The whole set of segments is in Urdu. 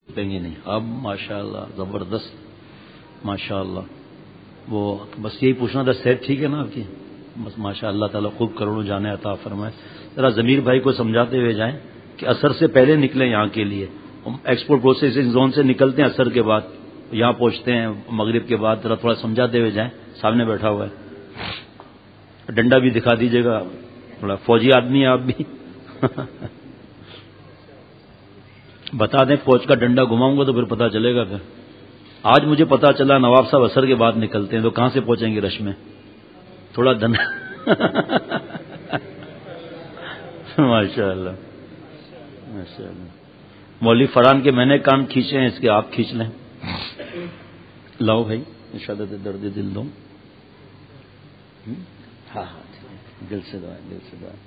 گے نہیں. اب ماشاءاللہ زبردست ماشاءاللہ. وہ بس یہی پوچھنا تھا صحت ٹھیک ہے نا آپ کی؟ بس ماشاء اللہ تعالیٰ خوب کروڑوں جانے عطا فرمائے. ذرا ضمیر بھائی کو سمجھاتے ہوئے جائیں کہ عصر سے پہلے نکلیں یہاں کے لیے. ہم ایکسپورٹ پروسیسنگ زون سے نکلتے ہیں عصر کے بعد, یہاں پہنچتے ہیں مغرب کے بعد. ذرا تھوڑا سمجھاتے ہوئے جائیں, سامنے بیٹھا ہوا ہے. ڈنڈا بھی دکھا دیجیے گا, تھوڑا فوجی آدمی ہے آپ بھی. بتا دیں فوج کا ڈنڈا گھماؤں گا تو پھر پتہ چلے گا. پھر آج مجھے پتا چلا نواب صاحب عصر کے بعد نکلتے ہیں, تو کہاں سے پہنچیں گے رش میں؟ تھوڑا دن. ماشاء اللہ ماشاء اللہ. مولوی فرحان کے میں نے کان کھینچے ہیں, اس کے آپ کھینچ لیں. لاؤ بھائی شدت درد دل دو. ہاں ہاں دل سے دعا, دل سے دعا.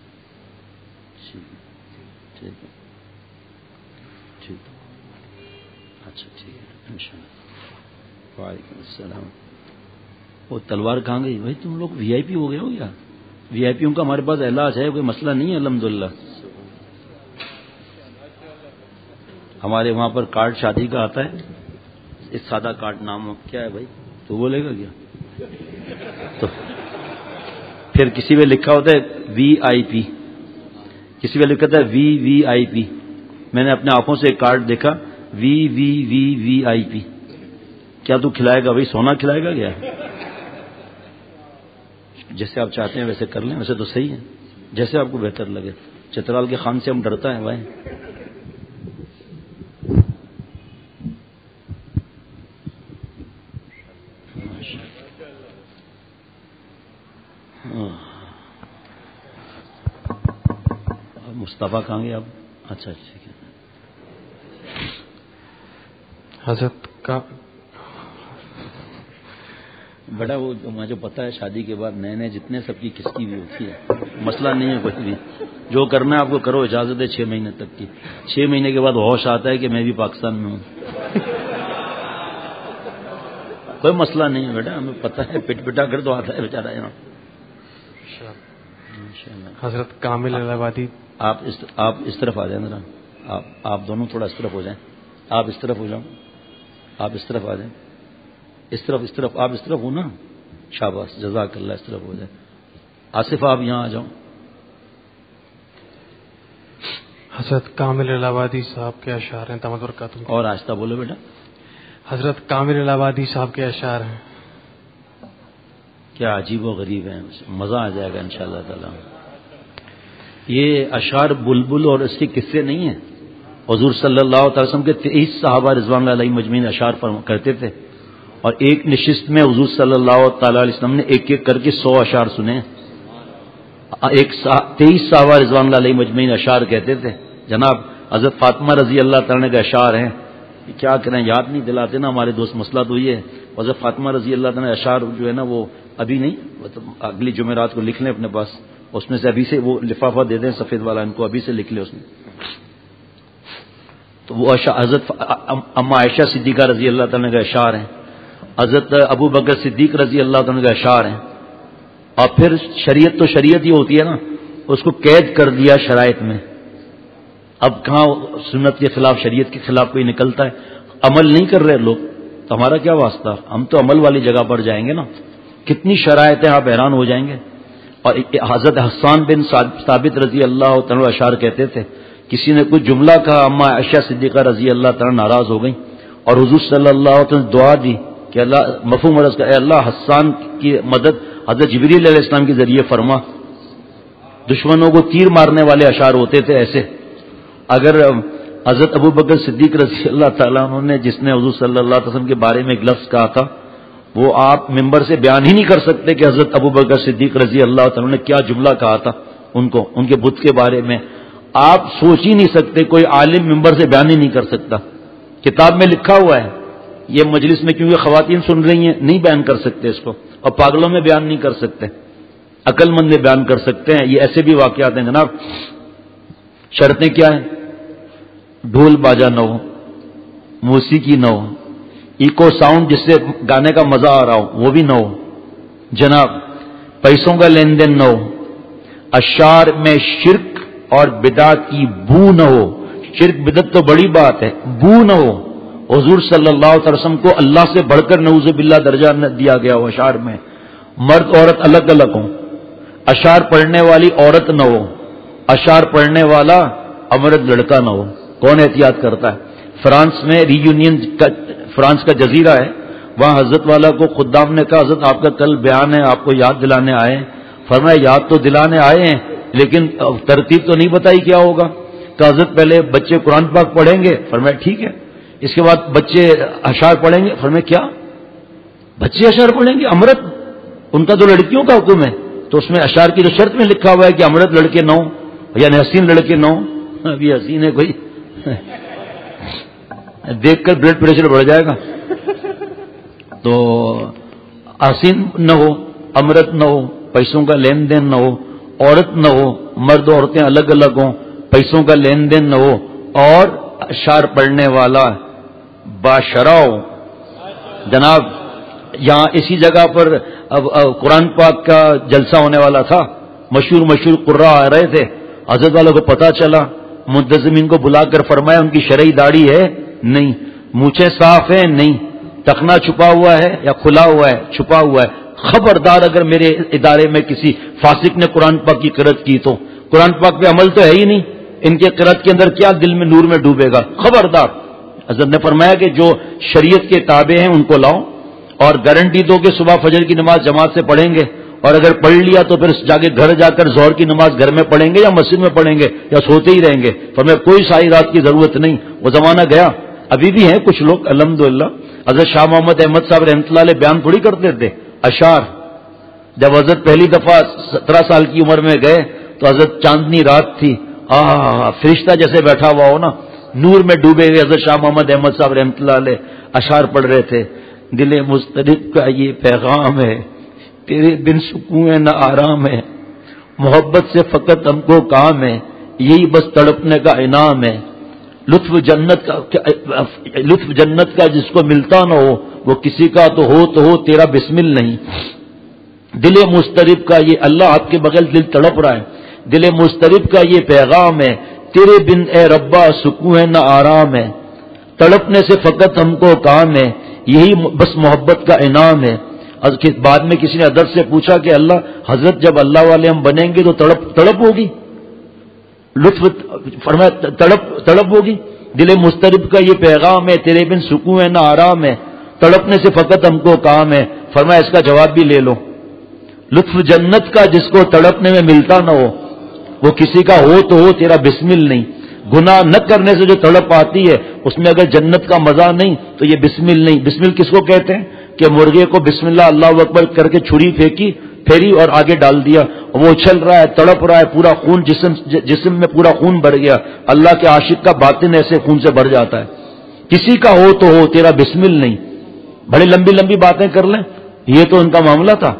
ٹھیک ہے ٹھیک ہے. اچھا ٹھیک ہے انشاءاللہ. وعلیکم السلام. وہ تلوار کہاں گئی بھائی؟ تم لوگ وی آئی پی ہو گئے ہو کیا؟ وی آئی پیوں کا ہمارے پاس علاج ہے, کوئی مسئلہ نہیں ہے الحمدللہ. ہمارے وہاں پر کارڈ شادی کا آتا ہے, اس سادہ کارڈ نام کیا ہے بھائی؟ تو بولے گا کیا؟ تو پھر کسی پہ لکھا ہوتا ہے وی آئی پی, کسی پہ لکھا ہوتا ہے وی وی آئی پی. میں نے اپنے آنکھوں سے ایک کارڈ دیکھا وی وی وی وی آئی پی. کیا تو کھلائے گا بھائی؟ سونا کھلائے گا کیا؟ جیسے آپ چاہتے ہیں ویسے کر لیں, ویسے تو صحیح ہے جیسے آپ کو بہتر لگے. چترال کے خان سے ہم ڈرتا ہے بھائی. مصطفیٰ کہاں گے آپ؟ اچھا ٹھیک ہے. حضرت کا بیٹا وہ مجھے پتا ہے شادی کے بعد نئے نئے جتنے سب کی کس کی بھی ہوتی ہے, مسئلہ نہیں ہے کوئی بھی. جو کرنا ہے آپ کو کرو, اجازت ہے 6 مہینے تک کی. 6 مہینے کے بعد ہوش آتا ہے کہ میں بھی پاکستان میں ہوں. کوئی مسئلہ نہیں ہے بیٹا, ہمیں پتا ہے. پٹ پٹا کر تو آتا ہے بیچارہ یہاں. حضرت کامل الہبادی آپ اس طرف آ جائیں ذرا. آپ دونوں تھوڑا اس طرف ہو جائیں. آپ اس طرف ہو جاؤ, آپ اس طرف آ جائیں. اس طرف آپ اس طرف ہو نا. شاباش جزاک اللہ. اس طرف ہو جائے. آصف آپ یہاں آ جاؤ. حضرت کامل الہبادی صاحب کے اشعار ہیں تمد برکاتہ. اور آہستہ بولو بیٹا. حضرت کامل الہبادی صاحب کے اشعار ہیں. کیا عجیب و غریب ہیں, مزہ آ جائے گا انشاءاللہ تعالی. یہ اشعار بلبل اور اس کے قصے نہیں ہیں. حضور صلی اللہ علیہ وسلم کے 23 صحابہ رضوان اللہ علیہم مجمعین اشعار کرتے تھے, اور ایک نشست میں حضور صلی اللہ تعالی علیہ وسلم نے ایک ایک کر کے 100 اشعار سنے. 23 صحابہ رضوان اللہ علیہم مجمعین اشعار کہتے تھے. جناب حضرت فاطمہ رضی اللہ تعالی کے اشعار ہیں. کیا کریں, یاد نہیں دلاتے نا ہمارے دوست. مسئلہ تو یہ ہے, حضرت فاطمہ رضی اللہ تعالی اشعار جو ہے نا وہ ابھی نہیں, اگلی جمعرات کو لکھ لیں اپنے پاس. اس میں سے ابھی سے وہ لفافہ دے دیں سفید والا, ان کو ابھی سے لکھ لیں اس میں. تو وہ حضرت اما عائشہ صدیقہ رضی اللہ تعالی کا اشعار ہیں. حضرت ابو بکر صدیق رضی اللہ تعالی کا اشعار ہیں. اور پھر شریعت تو شریعت ہی ہوتی ہے نا, اس کو قید کر دیا شرائط میں. اب کہاں سنت کے خلاف شریعت کے خلاف کوئی نکلتا ہے. عمل نہیں کر رہے لوگ, تو ہمارا کیا واسطہ. ہم تو عمل والی جگہ پر جائیں گے نا. کتنی شرائط ہیں, آپ حیران ہو جائیں گے. اور حضرت حسان بن ثابت رضی اللہ تعالی اشعار کہتے تھے, کسی نے کچھ جملہ کہا, اما عائشہ صدیقہ رضی اللہ تعالی ناراض ہو گئی, اور حضور صلی اللہ علیہ وسلم دعا دی کہ اللہ مفہوم عرض کا, اے اللہ حسان کی مدد حضرت جبریل علیہ السلام کے ذریعے فرما. دشمنوں کو تیر مارنے والے اشعار ہوتے تھے ایسے. اگر حضرت ابو بکر صدیق رضی اللہ تعالیٰ عنہ نے, جس نے حضور صلی اللہ علیہ وسلم کے بارے میں ایک لفظ کہا تھا, وہ آپ ممبر سے بیان ہی نہیں کر سکتے کہ حضرت ابو بکر صدیق رضی اللہ تعالیٰ نے کیا جملہ کہا تھا ان کو, ان کے بت کے بارے میں. آپ سوچ ہی نہیں سکتے, کوئی عالم ممبر سے بیان ہی نہیں کر سکتا. کتاب میں لکھا ہوا ہے. یہ مجلس میں کیونکہ خواتین سن رہی ہیں, نہیں بیان کر سکتے اس کو, اور پاگلوں میں بیان نہیں کر سکتے, عقل مند میں بیان کر سکتے ہیں. یہ ایسے بھی واقعات ہیں جناب. شرطیں کیا ہیں؟ ڈھول باجا نہ ہو, موسیقی نہ ہو, ایکو ساؤنڈ جس سے گانے کا مزہ آ رہا ہو وہ بھی نہ ہو جناب, پیسوں کا لین دین نہ ہو, اشعار میں شرک اور بدعت کی بو نہ ہو, شرک بدعت تو بڑی بات ہے، بو نہ ہو. حضور صلی اللہ علیہ وسلم کو اللہ سے بڑھ کر نعوذ باللہ درجہ دیا گیا ہو. اشعار میں مرد عورت الگ الگ ہوں، اشعار پڑھنے والی عورت نہ ہو، اشعار پڑھنے والا امرد لڑکا نہ ہو. کون احتیاط کرتا ہے؟ فرانس میں ری یونین فرانس کا جزیرہ ہے، وہاں حضرت والا کو خدام نے کہا حضرت آپ کا کل بیان ہے، آپ کو یاد دلانے آئے ہیں. فرمایا یاد تو دلانے آئے ہیں لیکن ترتیب تو نہیں بتائی کیا ہوگا. کہ حضرت پہلے بچے قرآن پاک پڑھیں گے. فرمایا ٹھیک ہے. اس کے بعد بچے اشعار پڑھیں گے. فرمایا کیا بچے اشعار پڑھیں گے؟ امرت ان کا تو لڑکیوں کا حکم ہے، تو اس میں اشعار کی جو شرط میں لکھا ہوا ہے کہ امرت لڑکے نہ ہوں یعنی حسین لڑکے نہ ہوں. ابھی حسین ہے کوئی دیکھ کر بلڈ پریشر بڑھ جائے گا. تو حسین نہ ہو، امرت نہ ہو، پیسوں کا لین دین نہ ہو، عورت نہ ہو، مرد عورتیں الگ الگ ہوں، پیسوں کا لین دین نہ ہو، اور اشعار پڑھنے والا باشرا ہو. جناب یہاں اسی جگہ پر قرآن پاک کا جلسہ ہونے والا تھا، مشہور قراء آ رہے تھے. حضرت والوں کو پتا چلا، منتظمین کو بلا کر فرمایا ان کی شرعی داڑھی ہے؟ نہیں. مونچھیں صاف ہیں؟ نہیں. ٹخنا چھپا ہوا ہے یا کھلا ہوا ہے؟ چھپا ہوا ہے. خبردار اگر میرے ادارے میں کسی فاسق نے قرآن پاک کی قرأت کی تو قرآن پاک پہ عمل تو ہے ہی نہیں، ان کے قرأت کے اندر کیا دل میں نور میں ڈوبے گا؟ خبردار. حضرت نے فرمایا کہ جو شریعت کے تابع ہیں ان کو لاؤ، اور گارنٹی دو کہ صبح فجر کی نماز جماعت سے پڑھیں گے، اور اگر پڑھ لیا تو پھر گھر جا کر ظہر کی نماز گھر میں پڑھیں گے یا مسجد میں پڑھیں گے یا سوتے ہی رہیں گے. فرمایا کوئی ساری رات کی ضرورت نہیں. وہ زمانہ گیا. ابھی بھی ہیں کچھ لوگ الحمدللہ. حضرت شاہ محمد احمد صاحب رحمۃ اللہ علیہ بیان تھوڑی کرتے تھے اشعار. جب حضرت پہلی دفعہ 17 سال کی عمر میں گئے تو حضرت چاندنی رات تھی، فرشتہ جیسے بیٹھا ہوا ہو نا، نور میں ڈوبے ہوئے حضرت شاہ محمد احمد صاحب رحمۃ اللہ علیہ اشعار پڑھ رہے تھے. دل مضطرب کا یہ پیغام ہے، تیرے بن سکون ہے نہ آرام ہے، محبت سے فقط ہم کو کام ہے، یہی بس تڑپنے کا انعام ہے. لطف جنت کا جس کو ملتا نہ ہو وہ کسی کا تو ہو تیرا بسمل نہیں. دل مضطرب کا یہ اللہ آپ کے بغیر دل تڑپ رہا ہے. دل مضطرب کا یہ پیغام ہے، تیرے بن اے ربا سکون ہے نہ آرام ہے، تڑپنے سے فقط ہم کو کام ہے، یہی بس محبت کا انعام ہے. بعد میں کسی نے ادب سے پوچھا کہ اللہ حضرت جب اللہ والے ہم بنیں گے تو تڑپ ہوگی؟ لطف فرمایا تڑپ ہوگی. دل مضطرب کا یہ پیغام ہے، تیرے بن سکون ہے نہ آرام ہے، تڑپنے سے فقط ہم کو کام ہے. فرمایا اس کا جواب بھی لے لو. لطف جنت کا جس کو تڑپنے میں ملتا نہ ہو وہ کسی کا ہو تو ہو تیرا بسمل نہیں. گناہ نہ کرنے سے جو تڑپ آتی ہے اس میں اگر جنت کا مزہ نہیں تو یہ بسمل نہیں. بسمل کس کو کہتے ہیں؟ کہ مرغے کو بسم اللہ اللہ اکبر کر کے چھری پھیری اور آگے ڈال دیا، وہ اچھل رہا ہے، تڑپ رہا ہے، پورا خون جسم میں پورا خون بڑھ گیا. اللہ کے عاشق کا باطن ایسے خون سے بھر جاتا ہے. کسی کا ہو تو ہو تیرا بسمل نہیں. بڑی لمبی لمبی باتیں کر لیں. یہ تو ان کا معاملہ تھا.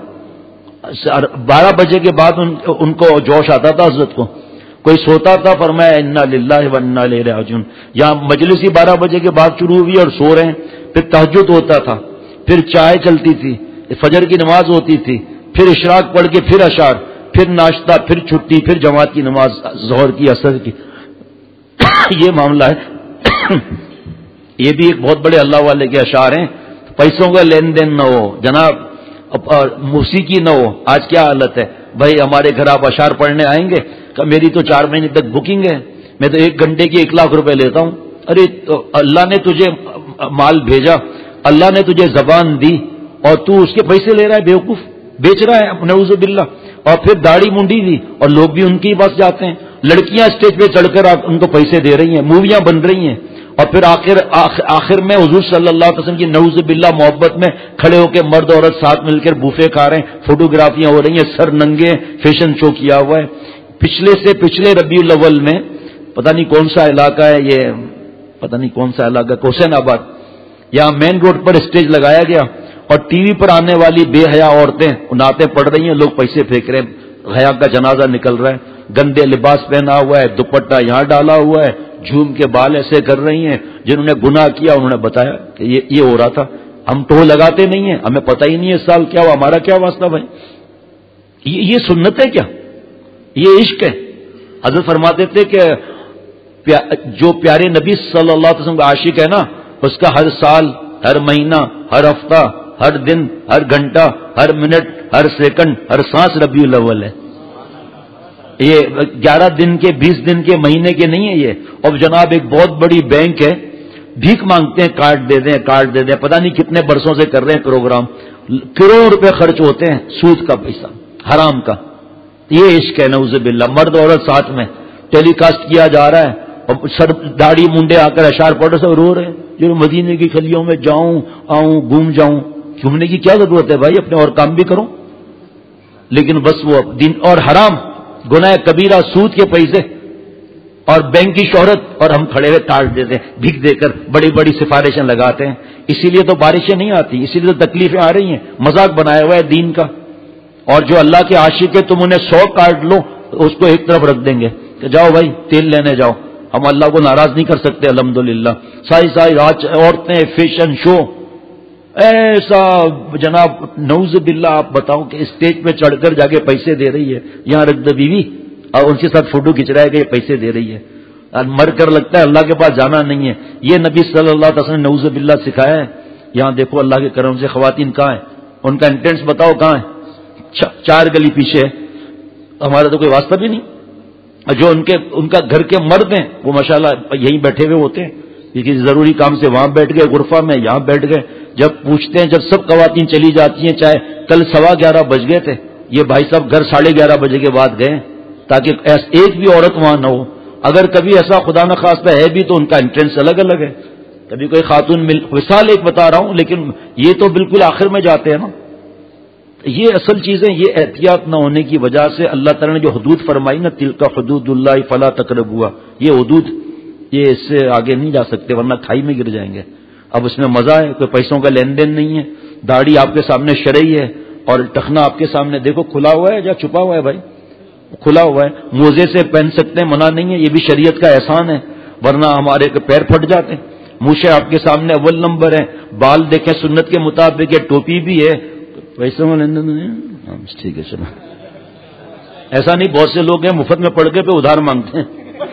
12 بجے کے بعد ان کو جوش آتا تھا. حضرت کو کوئی سوتا تھا، فرمایا انا للہ و انا الیہ راجعون. یہاں مجلس ہی 12 بجے کے بعد شروع ہوئی اور سو رہے ہیں. پھر تہجد ہوتا تھا، پھر چائے چلتی تھی، فجر کی نماز ہوتی تھی، پھر اشراق پڑھ کے پھر اشعار، پھر ناشتہ، پھر چھٹی، پھر جماعت کی نماز ظہر کی عصر کی. یہ معاملہ ہے. یہ بھی ایک بہت بڑے اللہ والے کے اشعار ہیں. پیسوں کا لین دین نہ ہو جناب، موسیقی نہ ہو. آج کیا حالت ہے بھائی، ہمارے گھر آپ اشعار پڑھنے آئیں گے کہ میری تو 4 مہینے تک بکنگ ہے، میں تو 1 گھنٹے کی 1 لاکھ روپے لیتا ہوں. ارے تو اللہ نے تجھے مال بھیجا، اللہ نے تجھے زبان دی اور تو اس کے پیسے لے رہا ہے، بیوقوف بیچ رہا ہے نعوذ باللہ. اور پھر داڑھی منڈی دی اور لوگ بھی ان کی بس جاتے ہیں. لڑکیاں اسٹیج پہ چڑھ کر ان کو پیسے دے رہی ہیں، موویاں بن رہی ہیں، اور پھر آخر میں حضور صلی اللہ علیہ وسلم کی نعوذ باللہ محبت میں کھڑے ہو کے مرد عورت ساتھ مل کر بوفے کھا رہے ہیں، فوٹوگرافیاں ہو رہی ہیں، سر ننگے، فیشن شو کیا ہوا ہے. پچھلے ربیع الاول میں پتہ نہیں کون سا علاقہ ہے یہ، پتہ نہیں کون سا علاقہ، حسین آباد، یہاں مین روڈ پر اسٹیج لگایا گیا اور ٹی وی پر آنے والی بے حیا عورتیں نعتیں پڑھ رہی ہیں، لوگ پیسے پھینک رہے ہیں، حیا کا جنازہ نکل رہا ہے. گندے لباس پہنا ہوا ہے، دوپٹہ یہاں ڈالا ہوا ہے، جھوم کے بال ایسے کر رہی ہیں. جنہوں نے گناہ کیا انہوں نے بتایا کہ یہ ہو رہا تھا. ہم ٹو لگاتے نہیں ہیں، ہمیں پتہ ہی نہیں ہے اس سال کیا ہوا، ہمارا کیا واسطہ بھائی. یہ سنت ہے کیا؟ یہ عشق ہے. حضرت فرماتے تھے کہ جو پیارے نبی صلی اللہ علیہ وسلم کا عاشق ہے نا، اس کا ہر سال، ہر مہینہ، ہر ہفتہ، ہر دن، ہر گھنٹہ، ہر منٹ، ہر سیکنڈ، ہر سانس ربیع الاول ہے۔ یہ 11 دن کے، 20 دن کے، مہینے کے نہیں ہے یہ۔ اور جناب ایک بہت بڑی بینک ہے، بھیک مانگتے ہیں کارڈ دے دیں، کارڈ دے دیں، پتہ نہیں کتنے برسوں سے کر رہے ہیں پروگرام، کروڑ روپے خرچ ہوتے ہیں سود کا پیسہ، حرام کا۔ یہ عشق ہے نعوذ باللہ، مرد عورت ساتھ میں ٹیلی کاسٹ کیا جا رہا ہے، اور سر داڑھی منڈے آ کر اشعار پڑھ سب رو رہے ہیں، جو مدینے کی گلیوں میں جاؤں آؤں گھوم جاؤں۔ گھومنے کی کیا ضرورت ہے بھائی، اپنے اور کام بھی کرو۔ لیکن بس وہ دین اور حرام، گناہ کبیرہ، سود کے پیسے اور بینک کی شہرت، اور ہم کھڑے ہوئے کارڈ دیتے ہیں بھیک دے کر، بڑی بڑی سفارشیں لگاتے ہیں۔ اسی لیے تو بارشیں نہیں آتی، اسی لیے تو تکلیفیں آ رہی ہیں، مذاق بنایا ہوا ہے دین کا۔ اور جو اللہ کے عاشق ہے، تم انہیں 100 کارڈ لو، اس کو ایک طرف رکھ دیں گے کہ جاؤ بھائی تیل لینے جاؤ۔ ہم اللہ کو ناراض نہیں کر سکتے الحمدللہ۔ ساری ساری رات عورتیں، فیشن شو، ایسا جناب نعوذ باللہ۔ آپ بتاؤ کہ اسٹیج پہ چڑھ کر جا کے پیسے دے رہی ہے، یہاں رکھ دے بیوی، اور ان کے ساتھ فوٹو کھینچ رہا ہے کہ یہ پیسے دے رہی ہے، مر کر لگتا ہے اللہ کے پاس جانا نہیں ہے۔ یہ نبی صلی اللہ علیہ وسلم نے نعوذ باللہ سکھایا ہے۔ یہاں دیکھو اللہ کے کرم سے خواتین کہاں ہیں، ان کا انٹرنس بتاؤ کہاں ہے، 4 گلی پیچھے ہے، ہمارا تو کوئی واسطہ بھی نہیں۔ جو ان کا گھر کے مرد ہیں وہ ماشاءاللہ یہیں بیٹھے ہوئے ہوتے ہیں، کسی ضروری کام سے وہاں بیٹھ گئے، غرفہ میں یہاں بیٹھ گئے۔ جب پوچھتے ہیں، جب سب خواتین چلی جاتی ہیں، چاہے کل 11:15 بج گئے تھے، یہ بھائی صاحب گھر 11:30 بجے کے بعد گئے تاکہ ایک بھی عورت وہاں نہ ہو۔ اگر کبھی ایسا خدا نخواستہ ہے بھی تو ان کا انٹرنس الگ الگ ہے، کبھی کوئی خاتون مثال ایک بتا رہا ہوں، لیکن یہ تو بالکل آخر میں جاتے ہیں نا۔ یہ اصل چیزیں، یہ احتیاط نہ ہونے کی وجہ سے اللہ تعالیٰ نے جو حدود فرمائی نا، تلک حدود اللہ فلا تقربوها، یہ حدود، یہ اس سے آگے نہیں جا سکتے ورنہ کھائی میں گر جائیں گے۔ اب اس میں مزہ ہے، کوئی پیسوں کا لین دین نہیں ہے، داڑھی آپ کے سامنے شرعی ہے، اور ٹخنا آپ کے سامنے دیکھو کھلا ہوا ہے یا چھپا ہوا ہے بھائی، کھلا ہوا ہے، موزے سے پہن سکتے ہیں، منع نہیں ہے، یہ بھی شریعت کا احسان ہے، ورنہ ہمارے پیر پھٹ جاتے ہیں۔ موچھیں آپ کے سامنے اول نمبر ہے، بال دیکھیں سنت کے مطابق ہے، ٹوپی بھی ہے، پیسوں میں لین دین نہیں ہے، ٹھیک ہے چلو۔ ایسا نہیں، بہت سے لوگ ہیں مفت میں پڑھ کے پہ ادھار مانگتے ہیں،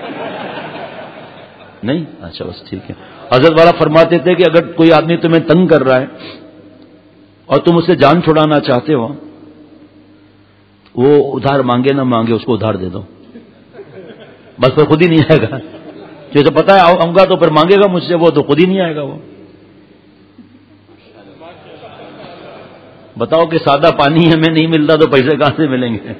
نہیں، اچھا بس ٹھیک ہے۔ حضرت والا فرماتے تھے کہ اگر کوئی آدمی تمہیں تنگ کر رہا ہے اور تم اسے جان چھڑانا چاہتے ہو، وہ ادھار مانگے نہ مانگے اس کو ادھار دے دو، بس پھر خود ہی نہیں آئے گا۔ جیسے پتا ہے آؤں گا تو پھر مانگے گا مجھ سے، وہ تو خود ہی نہیں آئے گا۔ وہ بتاؤ کہ سادہ پانی ہمیں نہیں ملتا تو پیسے کہاں سے ملیں گے؟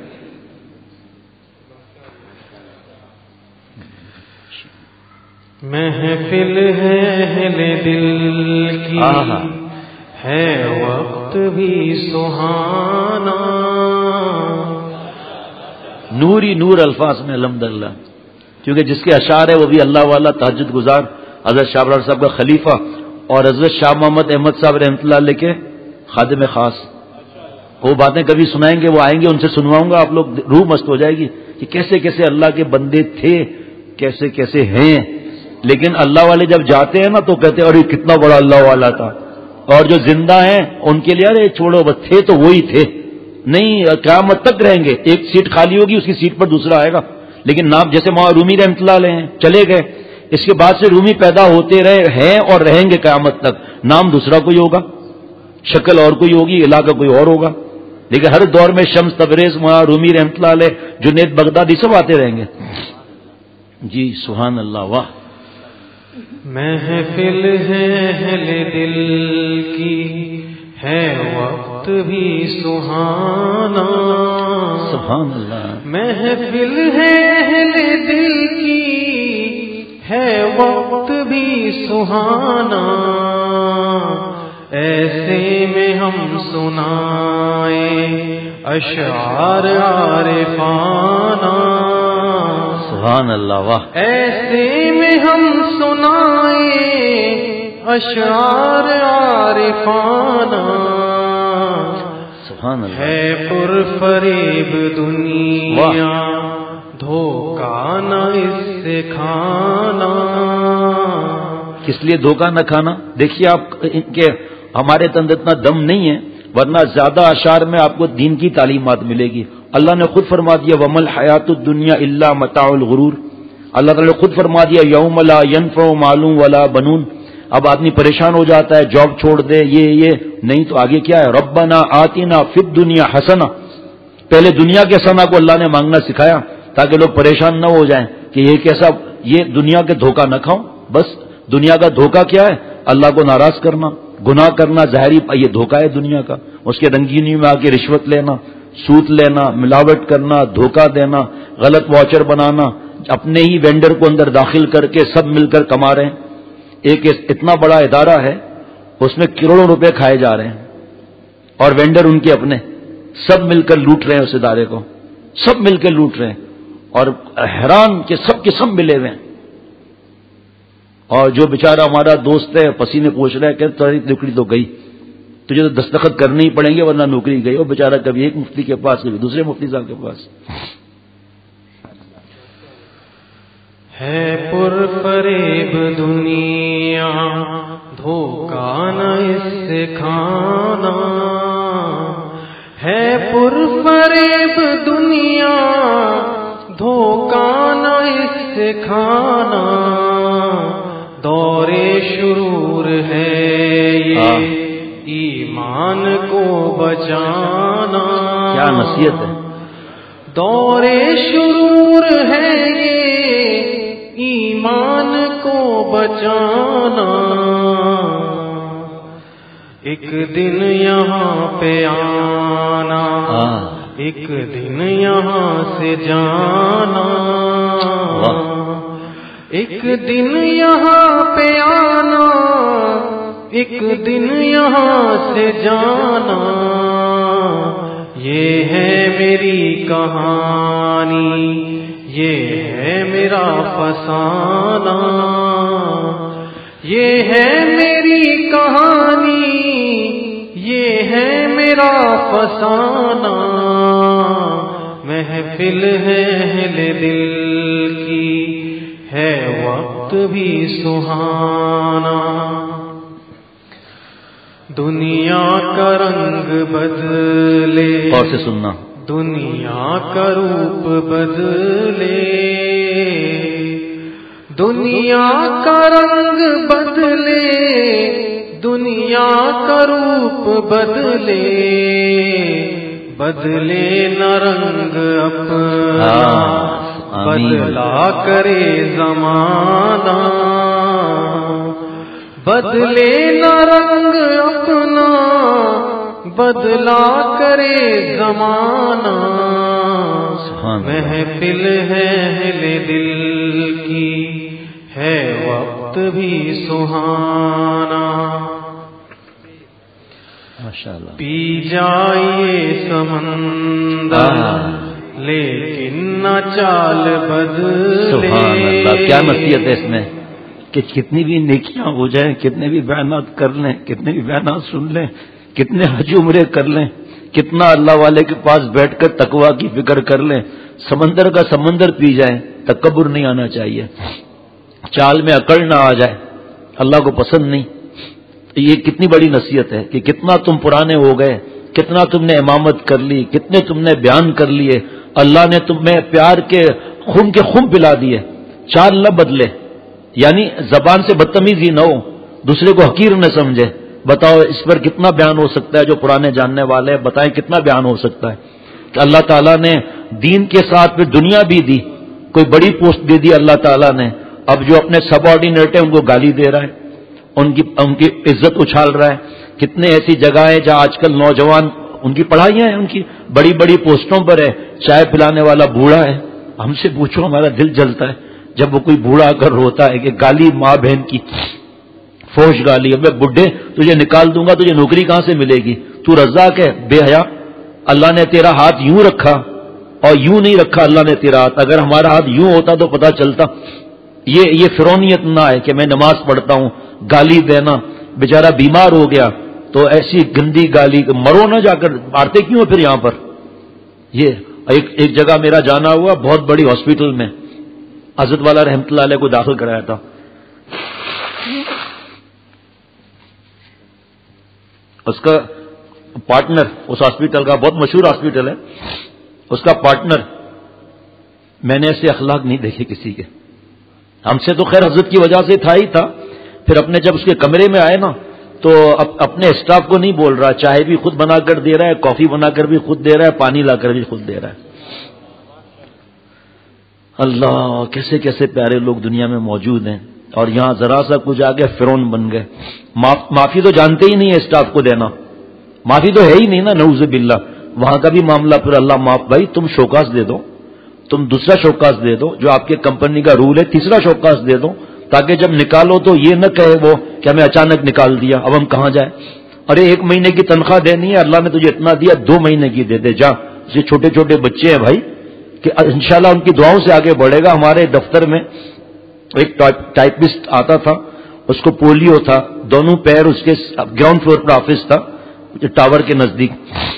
محفل ہے اہل دل کی، ہے وقت بھی سہانا، نور ہی نور الفاظ میں الحمدللہ، کیونکہ جس کے اشعار ہے وہ بھی اللہ والا، تہجد گزار، حضرت شاہ ابرار صاحب کا خلیفہ، اور حضرت شاہ محمد احمد صاحب رحمۃ اللہ علیہ کے خادم خاص۔ وہ باتیں کبھی سنائیں گے، وہ آئیں گے، ان سے سنواؤں گا، آپ لوگ روح مست ہو جائے گی کہ کیسے کیسے اللہ کے بندے تھے، کیسے کیسے ہیں۔ لیکن اللہ والے جب جاتے ہیں نا تو کہتے ہیں ارے کتنا بڑا اللہ والا تھا، اور جو زندہ ہیں ان کے لیے ارے چھوڑو بس، تھے تو وہی تھے، نہیں قیامت تک رہیں گے، ایک سیٹ خالی ہوگی اس کی سیٹ پر دوسرا آئے گا۔ لیکن نام جیسے مولانا رومی رحمۃ اللہ علیہ ہیں، چلے گئے، اس کے بعد سے رومی پیدا ہوتے رہے ہیں اور رہیں گے قیامت تک، نام دوسرا کوئی ہوگا، شکل اور کوئی ہوگی، علاقہ کوئی اور ہوگا، لیکن ہر دور میں شمس تبریز، مولانا رومی رحمۃ اللہ علیہ، جنید بغدادی سب آتے رہیں گے۔ جی سبحان اللہ، واہ۔ محفل ہے اہل دل کی، ہے وقت بھی سہانا، سبحان اللہ۔ محفل ہے اہل دل کی، ہے وقت بھی سہانا، ایسے میں ہم سنائے اشعار عارفانہ، سبحان اللہ، واہ۔ ایسے میں ہم سنائے اشعار عارفانہ، سبحان اللہ۔ ہے پر فریب دنیا، دھوکہ نہ اس سے کھانا۔ کس لیے دھوکہ نہ کھانا؟ دیکھیے آپ ان کے، ہمارے اندر اتنا دم نہیں ہے، ورنہ زیادہ اشعار میں آپ کو دین کی تعلیمات ملے گی۔ اللہ نے خود فرما دیا وَمَا الْحَيَاةُ الدُّنْيَا إِلَّا مَتَاعُ الْغُرُورِ، اللہ تعالیٰ نے خود فرما دیا یوم لا ینفع مال ولا بنون. اب آدمی پریشان ہو جاتا ہے، جاب چھوڑ دے، یہ نہیں تو آگے کیا ہے؟ ربنا آتنا فی الدنیا حسنہ. پہلے دنیا کے ثنا کو اللہ نے مانگنا سکھایا تاکہ لوگ پریشان نہ ہو جائیں کہ یہ کیسا، یہ دنیا کے دھوکہ نہ کھاؤں. بس دنیا کا دھوکہ کیا ہے؟ اللہ کو ناراض کرنا، گناہ کرنا، ظاہری یہ دھوکہ ہے دنیا کا. اس کے رنگینی میں آ کے رشوت لینا، سود لینا، ملاوٹ کرنا، دھوکہ دینا، غلط واچر بنانا، اپنے ہی وینڈر کو اندر داخل کر کے سب مل کر کما رہے ہیں. ایک اتنا بڑا ادارہ ہے، اس میں کروڑوں روپے کھائے جا رہے ہیں، اور وینڈر ان کے اپنے سب مل کر لوٹ رہے ہیں اس ادارے کو، سب مل کے لوٹ رہے ہیں، اور حیران کہ سب کے سب ملے ہوئے ہیں. اور جو بیچارہ ہمارا دوست ہے پسینے پوچھ رہا ہے کہ تمہاری نوکری تو گئی، تجھے تو دستخط کرنے ہی پڑیں گے ورنہ نوکری گئی. وہ بیچارہ کبھی ایک مفتی کے پاس کبھی دوسرے مفتی صاحب کے پاس. ہے پر فریب دنیا دھوکہ نہ اس سے کھانا، ہے پر فریب دنیا دھوکہ نہ اس سے کھانا، دور شرور ہے یہ ایمان کو بچانا. کیا نصیحت ہے. دور شرور ہے یہ ایمان کو بچانا، ایک دن یہاں پہ آنا، ایک دن یہاں سے جانا، ایک دن یہاں پہ آنا، ایک دن یہاں سے جانا. یہ ہے میری کہانی، یہ ہے میرا فسانہ، یہ ہے میری کہانی، یہ ہے میرا فسانہ. محفل ہے اہل دل کی، ہے وقت بھی سہانا. دنیا کا رنگ بدلے، اور سے سننا، دنیا کا روپ بدلے، دنیا کا رنگ بدلے، دنیا کا روپ بدلے، بدلے نہ رنگ اپنا، بدلا کرے زمانہ، بدلے نہ رنگ اپنا، بدلا کرے زمانہ. محفل ہے اہل دل کی، ہے وقت بھی سہانا. ماشاءاللہ. پی جائیے سمندر لیکن نہ چال بدلے. سبحان اللہ. کیا نصیحت ہے اس میں کہ کتنی بھی نیکیاں ہو جائیں، کتنے بھی بیانات کر لیں، کتنے بھی بیانات سن لیں، کتنے حج عمرے کر لیں، کتنا اللہ والے کے پاس بیٹھ کر تقویٰ کی فکر کر لیں، سمندر کا سمندر پی جائیں، تکبر نہیں آنا چاہیے، چال میں اکڑ نہ آ جائے، اللہ کو پسند نہیں. یہ کتنی بڑی نصیحت ہے کہ کتنا تم پرانے ہو گئے، کتنا تم نے امامت کر لی، کتنے تم نے بیان کر لیے، اللہ نے تمہیں پیار کے خون پلا دیے. چال نہ بدلے، یعنی زبان سے بدتمیزی نہ ہو، دوسرے کو حقیر نہ سمجھے. بتاؤ اس پر کتنا بیان ہو سکتا ہے؟ جو پرانے جاننے والے ہیں بتائیں کتنا بیان ہو سکتا ہے کہ اللہ تعالیٰ نے دین کے ساتھ پھر دنیا بھی دی، کوئی بڑی پوسٹ دے دی اللہ تعالیٰ نے. اب جو اپنے سب آرڈینیٹ ہیں ان کو گالی دے رہا ہے، ان کی عزت اچھال رہا ہے. کتنے ایسی جگہ ہیں جہاں آج کل نوجوان، ان کی پڑھائیاں ہیں، ان کی بڑی بڑی پوسٹوں پر ہے، چائے پلانے والا بوڑھا ہے. ہم سے پوچھو ہمارا دل جلتا ہے جب وہ کوئی بوڑھا آ کر روتا ہے کہ گالی ماں بہن کی، فوش گالی. اب میں بڈھے تجھے نکال دوں گا، تجھے نوکری کہاں سے ملے گی؟ تو رزاق ہے بے حیا. اللہ نے تیرا ہاتھ یوں رکھا اور یوں نہیں رکھا اللہ نے تیرا ہاتھ. اگر ہمارا ہاتھ یوں ہوتا تو پتہ چلتا. یہ فرونیت نہ ہے کہ میں نماز پڑھتا ہوں گالی دینا. بیچارہ بیمار ہو گیا تو ایسی گندی گالی، مرو نہ جا کر، مارتے کیوں پھر یہاں پر؟ یہ ایک جگہ میرا جانا ہوا، بہت بڑی ہاسپٹل میں حضرت والا رحمت اللہ علیہ کو داخل کرایا تھا. اس کا پارٹنر، اس ہاسپٹل کا بہت مشہور ہاسپٹل ہے، اس کا پارٹنر، میں نے ایسے اخلاق نہیں دیکھے کسی کے. ہم سے تو خیر حضرت کی وجہ سے تھا ہی تھا. پھر اپنے جب اس کے کمرے میں آئے نا تو اپنے اسٹاف کو نہیں بول رہا, چائے بھی خود بنا کر دے رہا ہے, کافی بنا کر بھی خود دے رہا ہے, پانی لا کر بھی خود دے رہا ہے. اللہ, کیسے کیسے پیارے لوگ دنیا میں موجود ہیں, اور یہاں ذرا سا کچھ آ گیا فرعون بن گئے. معافی تو جانتے ہی نہیں ہے اسٹاف کو دینا, معافی تو ہے ہی نہیں نا, نعوذ باللہ. وہاں کا بھی معاملہ پھر اللہ معاف, بھائی تم شوکاس دے دو, تم دوسرا شوکاس دے دو جو آپ کے کمپنی کا رول ہے, تیسرا شوکاس دے دو تاکہ جب نکالو تو یہ نہ کہے وہ کہ ہمیں اچانک نکال دیا, اب ہم کہاں جائیں. ارے 1 مہینے کی تنخواہ دینی ہے, اللہ نے تجھے اتنا دیا, 2 مہینے کی دے دے جا. یہ چھوٹے چھوٹے بچے ہیں بھائی, کہ انشاءاللہ ان کی دعاؤں سے آگے بڑھے گا. ہمارے دفتر میں ایک ٹائپسٹ آتا تھا, اس کو پولیو تھا, دونوں پیر اس کے گراؤنڈ فلور پر آفس تھا ٹاور کے نزدیک.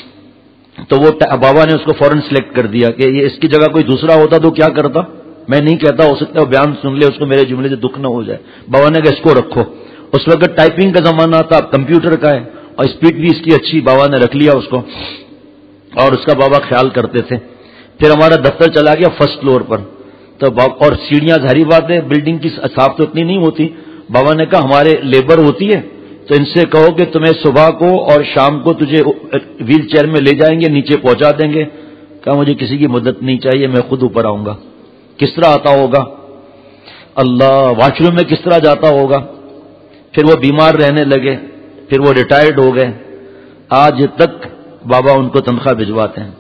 تو وہ بابا نے اس کو فوراً سلیکٹ کر دیا کہ یہ اس کی جگہ کوئی دوسرا ہوتا تو کیا کرتا. میں نہیں کہتا, ہو سکتا ہے وہ بیان سن لے, اس کو میرے جملے سے دکھ نہ ہو جائے. بابا نے کہا اس کو رکھو. اس وقت ٹائپنگ کا زمانہ تھا, اب کمپیوٹر کا ہے, اور اسپیڈ بھی اس کی اچھی. بابا نے رکھ لیا اس کو, اور اس کا بابا خیال کرتے تھے. پھر ہمارا دفتر چلا گیا فرسٹ فلور پر, تو اور سیڑھیاں ظاہری بات ہے بلڈنگ کی صاف تو اتنی نہیں ہوتی. بابا نے کہا ہمارے لیبر ہوتی ہے تو ان سے کہو کہ تمہیں صبح کو اور شام کو تجھے ویل چیئر میں لے جائیں گے, نیچے پہنچا دیں گے. کہا مجھے کسی کی مدد نہیں چاہیے, میں خود اوپر آؤں گا. کس طرح آتا ہوگا اللہ, واش روم میں کس طرح جاتا ہوگا. پھر وہ بیمار رہنے لگے, پھر وہ ریٹائرڈ ہو گئے. آج تک بابا ان کو تنخواہ بھجواتے ہیں,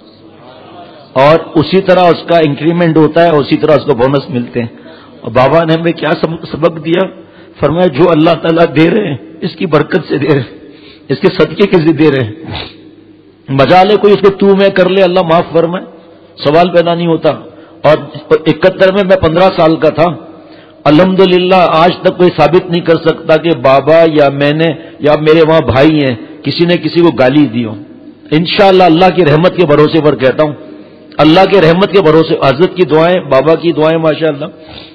اور اسی طرح اس کا انکریمنٹ ہوتا ہے, اسی طرح اس کو بونس ملتے ہیں. اور بابا نے ہمیں کیا سبق دیا, فرمایا جو اللہ تعالیٰ دے رہے ہیں اس کی برکت سے دے رہے ہیں, اس کے صدقے کے سے دے رہے ہیں. بجا لے کوئی اس کو تو میں کر لے, اللہ معاف فرمائے, سوال پیدا نہیں ہوتا. اور 71 میں 15 سال کا تھا, الحمدللہ آج تک کوئی ثابت نہیں کر سکتا کہ بابا یا میں نے یا میرے وہاں بھائی ہیں کسی نے کسی کو گالی دی ہو. انشاءاللہ اللہ کی رحمت کے بھروسے پر کہتا ہوں, اللہ کے رحمت کے بھروسے. حضرت کی دعائیں, بابا کی دعائیں, ماشاءاللہ.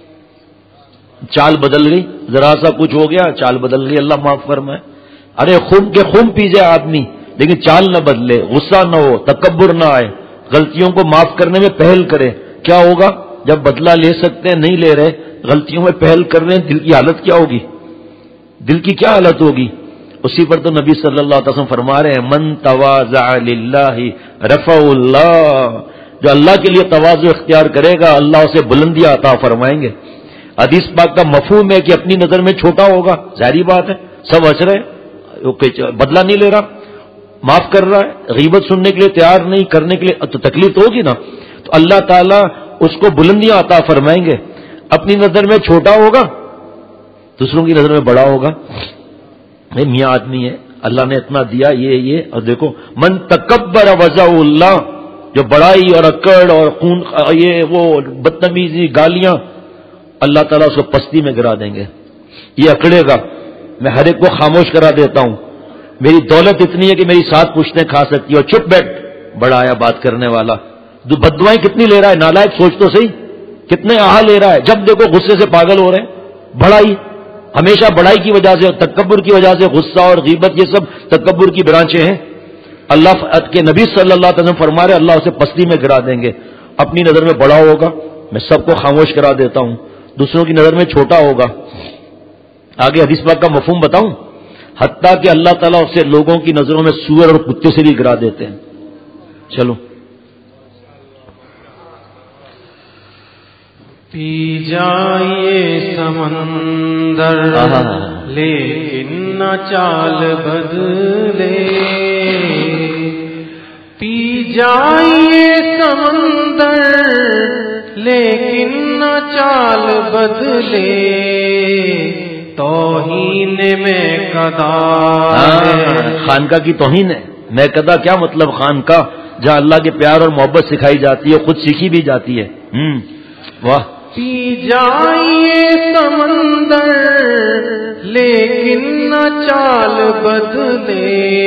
چال بدل گئی, ذرا سا کچھ ہو گیا چال بدل گئی, اللہ معاف فرمائے. ارے خون کے خون پی جائے آدمی لیکن چال نہ بدلے, غصہ نہ ہو, تکبر نہ آئے, غلطیوں کو معاف کرنے میں پہل کرے. کیا ہوگا جب بدلہ لے سکتے ہیں نہیں لے رہے, غلطیوں میں پہل کر رہے ہیں, دل کی حالت کیا ہوگی, دل کی کیا حالت ہوگی. اسی پر تو نبی صلی اللہ علیہ وسلم فرما رہے ہیں من تواضع للہ رفع اللہ, جو اللہ کے لیے تواضع اختیار کرے گا اللہ اسے بلندیاں عطا فرمائیں گے. حدیث پاک کا مفہوم ہے کہ اپنی نظر میں چھوٹا ہوگا, ظاہری بات ہے, سب ہنس رہے, بدلہ نہیں لے رہا, معاف کر رہا ہے, غیبت سننے کے لیے تیار نہیں, کرنے کے لیے تو تکلیف تو ہوگی نا, تو اللہ تعالیٰ اس کو بلندیاں عطا فرمائیں گے. اپنی نظر میں چھوٹا ہوگا, دوسروں کی نظر میں بڑا ہوگا. میاں آدمی ہے, اللہ نے اتنا دیا, یہ اور دیکھو من تکبر وضع اللہ, جو بڑائی اور اکڑ اور خون یہ وہ بدتمیزی گالیاں, اللہ تعالیٰ اس کو پستی میں گرا دیں گے. یہ اکڑے گا, میں ہر ایک کو خاموش کرا دیتا ہوں, میری دولت اتنی ہے کہ میری 7 پشتیں کھا سکتی ہے, اور چپ بیٹھ, بڑا آیا بات کرنے والا. جو بددعائیں کتنی لے رہا ہے نالائق, سوچ تو صحیح, کتنے آہا لے رہا ہے. جب دیکھو غصے سے پاگل ہو رہے ہیں. بڑائی ہمیشہ بڑائی کی وجہ سے, تکبر کی وجہ سے, غصہ اور غیبت یہ سب تکبر کی برانچیں ہیں. اللہ کے نبی صلی اللہ علیہ وسلم فرما رہے اللہ اسے پستی میں گرا دیں گے. اپنی نظر میں بڑا ہوگا, میں سب کو خاموش کرا دیتا ہوں, دوسروں کی نظر میں چھوٹا ہوگا. آگے حدیث پاک کا مفہوم بتاؤں, حتیٰ کہ اللہ تعالیٰ اسے لوگوں کی نظروں میں سور اور کتے سے بھی گرا دیتے ہیں. چلو پی جائیے سمندر لیکن نہ چال بدلے, پی جائیے سمندر لیکن نہ چال بدلے, توہین میں قضا ہے. خانقاہ کی توہین ہے. میں قضا کیا مطلب, خانقاہ جہاں اللہ کے پیار اور محبت سکھائی جاتی ہے, خود سیکھی بھی جاتی ہے. واہ. پی جائیے سمندر لیکن نہ چال بدلے,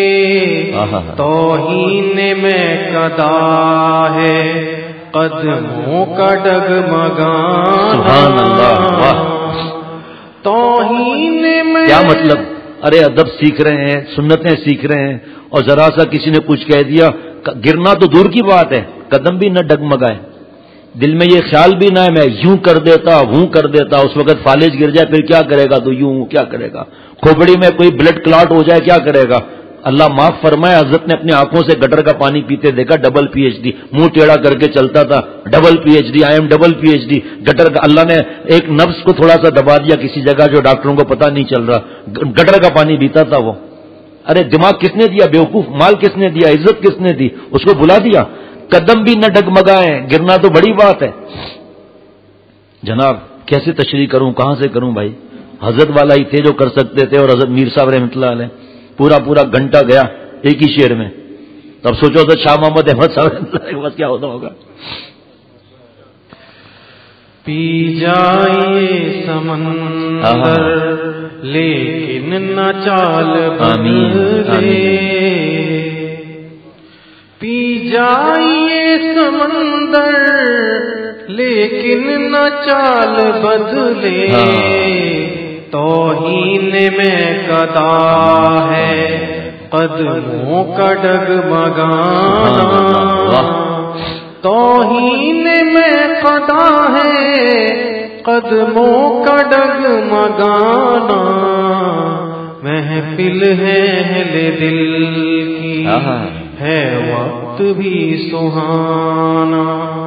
توہین میں قضا ہے قدموں کا ڈگمگانا. سبحان اللہ. واہ. توہین میں کیا مطلب, ارے ادب سیکھ رہے ہیں, سنتیں سیکھ رہے ہیں, اور ذرا سا کسی نے کچھ کہہ دیا, گرنا تو دور کی بات ہے, قدم بھی نہ ڈگمگائے. دل میں یہ خیال بھی نہ ہے میں یوں کر دیتا ہوں کر دیتا، اس وقت فالج گر جائے پھر کیا کرے گا، تو یوں کیا کرے گا، کھوپڑی میں کوئی بلڈ کلاٹ ہو جائے کیا کرے گا۔ اللہ معاف فرمائے، حضرت نے اپنی آنکھوں سے گٹر کا پانی پیتے دیکھا، ڈبل پی ایچ ڈی، منہ ٹیڑھا کر کے چلتا تھا، double P H D, I am double P H D, gutter کا اللہ نے ایک نفس کو تھوڑا سا دبا دیا کسی جگہ جو ڈاکٹروں کو پتہ نہیں چل رہا، گٹر کا پانی پیتا تھا وہ۔ ارے دماغ کس نے دیا بیوقوف، مال کس نے دیا، عزت کس نے دی، اس کو بلا دیا۔ قدم بھی نہ ڈگمگائیں، گرنا تو بڑی بات ہے۔ جناب کیسے تشریح کروں، کہاں سے کروں بھائی، حضرت والا ہی تھے جو کر سکتے تھے، اور حضرت میر صاحب رحمۃ اللہ علیہ پورا گھنٹہ گیا ایک ہی شعر میں۔ تب سوچو تو شاہ محمد احمد صاحب رحمۃ اللہ کے پاس کیا ہوتا ہوگا۔ پی جائے سمندر لیکن نہ چال بدلے، پی جائے سمندر لیکن نہ چال بدلے، توہین میں قدا ہے قدموں کا ڈگمگانا، توہین میں قدا ہے قدموں کا ڈگمگانا، محفل ہے اہل دل کی ہے وقت بھی سہانا،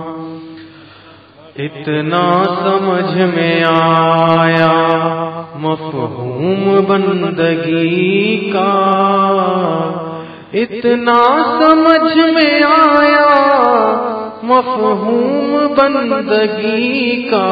اتنا سمجھ میں آیا مفہوم بندگی کا، اتنا سمجھ میں آیا مفہوم بندگی کا،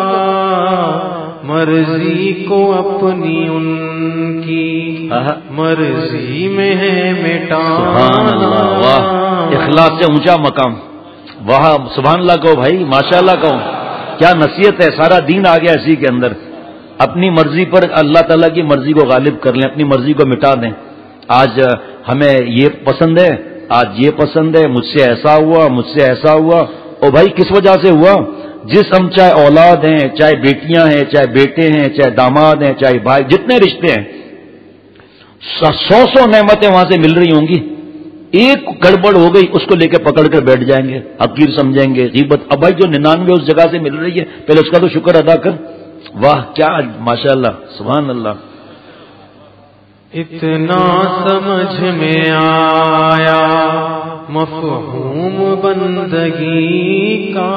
مرضی کو اپنی ان کی مرضی میں ہے مٹانا۔ اخلاص سے اونچا مقام، واہ سبحان اللہ کہو بھائی، ماشاء اللہ کہو، کیا نصیحت ہے، سارا دین آ گیا اسی کے اندر۔ اپنی مرضی پر اللہ تعالیٰ کی مرضی کو غالب کر لیں، اپنی مرضی کو مٹا دیں۔ آج ہمیں یہ پسند ہے، آج یہ پسند ہے، مجھ سے ایسا ہوا، مجھ سے ایسا ہوا، اور بھائی کس وجہ سے ہوا؟ جس ہم چاہے اولاد ہیں، چاہے بیٹیاں ہیں، چاہے بیٹے ہیں، چاہے داماد ہیں، چاہے بھائی، جتنے رشتے ہیں، 100 نعمتیں وہاں سے مل رہی ہوں گی، ایک گڑبڑ ہو گئی اس کو لے کے پکڑ کر بیٹھ جائیں گے، حقیر سمجھیں گے، غیبت۔ اب بھائی جو 99 اس جگہ سے مل رہی ہے پہلے اس کا تو شکر ادا کر۔ واہ کیا ماشاء اللہ سبحان اللہ۔ اتنا سمجھ میں آیا مفہوم بندگی کا،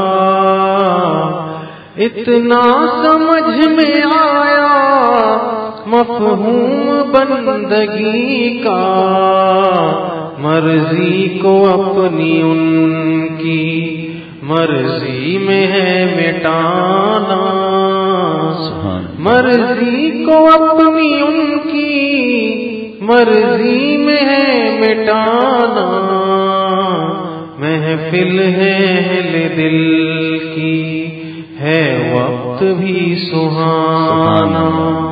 اتنا سمجھ میں آیا مفہوم بندگی کا، مرضی کو اپنی ان کی مرضی میں ہے مٹانا، مرضی کو اپنی ان کی مرضی میں ہے مٹانا، محفل ہے اہل دل کی ہے وقت بھی سہانا۔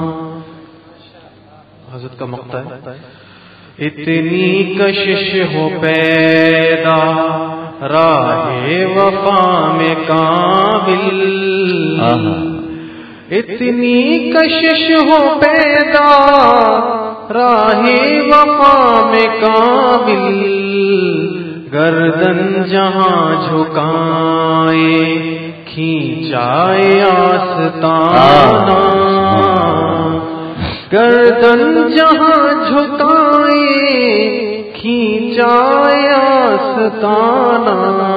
حضرت کا مقطع ہے، اتنی کشش ہو پیدا راہ وفا میں کامل، اتنی کشش ہو پیدا راہ وفا میں کامل، گردن جہاں جھکائے کھینچائے آستانہ، گردن جہاں جھکائے کھینچائے آستانہ،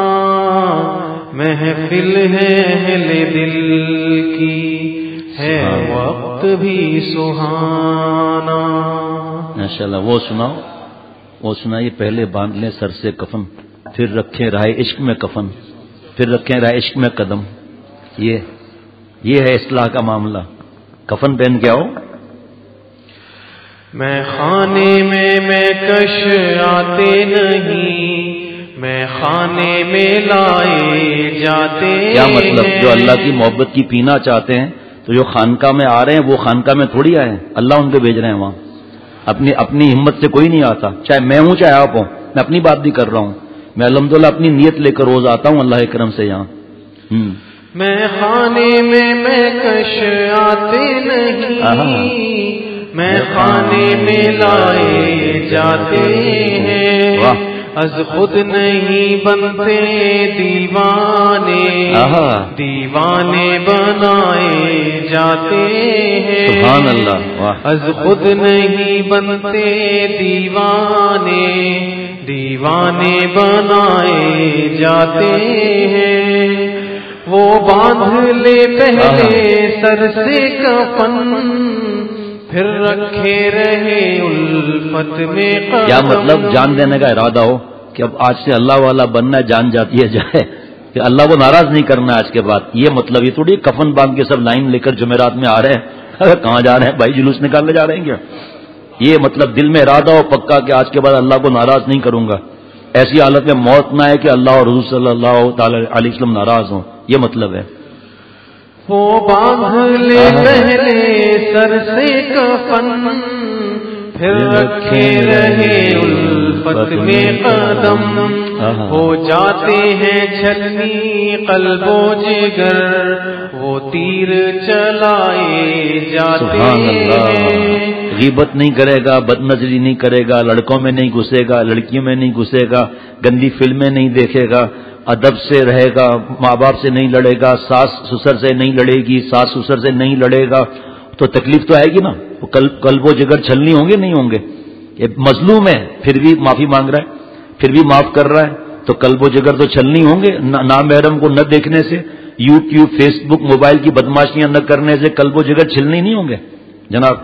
محفل ہے اہل دل کی ہے وقت بھی سہانا۔ ماشاءاللہ وہ سناؤ، وہ سنائیے، پہلے باندھ لیں سر سے کفن، پھر رکھیں راہ عشق میں کفن، پھر رکھیں راہ عشق میں قدم۔ یہ ہے اصلاح کا معاملہ، کفن پہن کے آؤ۔ میں خانے میں کش آتے نہیں، میں خانے میں لائے جاتے۔ کیا مطلب؟ جو اللہ کی محبت کی پینا چاہتے ہیں تو جو خانقاہ میں آ رہے ہیں وہ خانقاہ میں تھوڑی آئے ہیں، اللہ ان کو بھیج رہے ہیں وہاں۔ اپنی ہمت سے کوئی نہیں آتا، چاہے میں ہوں چاہے آپ ہوں، میں اپنی بات بھی کر رہا ہوں، میں الحمدللہ اپنی نیت لے کر روز آتا ہوں اللہ کے کرم سے یہاں۔ میں خانے میں کش آتے نہیں، میں خانے میں لائے جاتے ہیں، از خود نہیں بنتے دیوانے، دیوانے بنائے جاتے ہیں۔ سبحان اللہ، واہ۔ از خود نہیں بنتے دیوانے، دیوانے بنائے جاتے ہیں۔ وہ باندھ لے پہلے سر سے کفن، پھر رکھے رہے الفت میں قدم۔ کیا مطلب جان دینے کا ارادہ ہو کہ اب آج سے اللہ والا بننا ہے، جان جاتی ہے جائے کہ اللہ کو ناراض نہیں کرنا ہے آج کے بعد، یہ مطلب یہ تھوڑی کفن باندھ کے سب لائن لے کر جمعرات میں آ رہے ہیں، کہاں جا رہے ہیں بھائی، جلوس نکالنے جا رہے ہیں کیا؟ یہ مطلب دل میں ارادہ ہو پکا کہ آج کے بعد اللہ کو ناراض نہیں کروں گا، ایسی حالت میں موت نہ ہے کہ اللہ اور حضور صلی اللہ تعالی علیہ وسلم ناراض ہوں، یہ مطلب ہے۔ وہ باندھ لے پہلے سر سے کفن، پھر رکھے رہے الفت میں قدم۔ ہو جاتے ہیں چھلنی قلب و جگر، وہ تیر چلائے جاتے ہیں۔ غیبت نہیں کرے گا، بد نظری نہیں کرے گا، لڑکوں میں نہیں گھسے گا، لڑکیوں میں نہیں گھسے گا، گندی فلمیں نہیں دیکھے گا، ادب سے رہے گا، ماں باپ سے نہیں لڑے گا، ساس سسر سے نہیں لڑے گی، ساس سسر سے نہیں لڑے گا، تو تکلیف تو آئے گی نا، قلب و جگر چھلنی ہوں گے نہیں ہوں گے؟ یہ مظلوم ہے پھر بھی معافی مانگ رہا ہے، پھر بھی معاف کر رہا ہے، تو قلب و جگر تو چھلنی ہوں گے، نامحرم کو نہ دیکھنے سے، یوٹیوب فیس بک موبائل کی بدماشیاں نہ کرنے سے قلب و جگر چھلنی نہیں ہوں گے جناب؟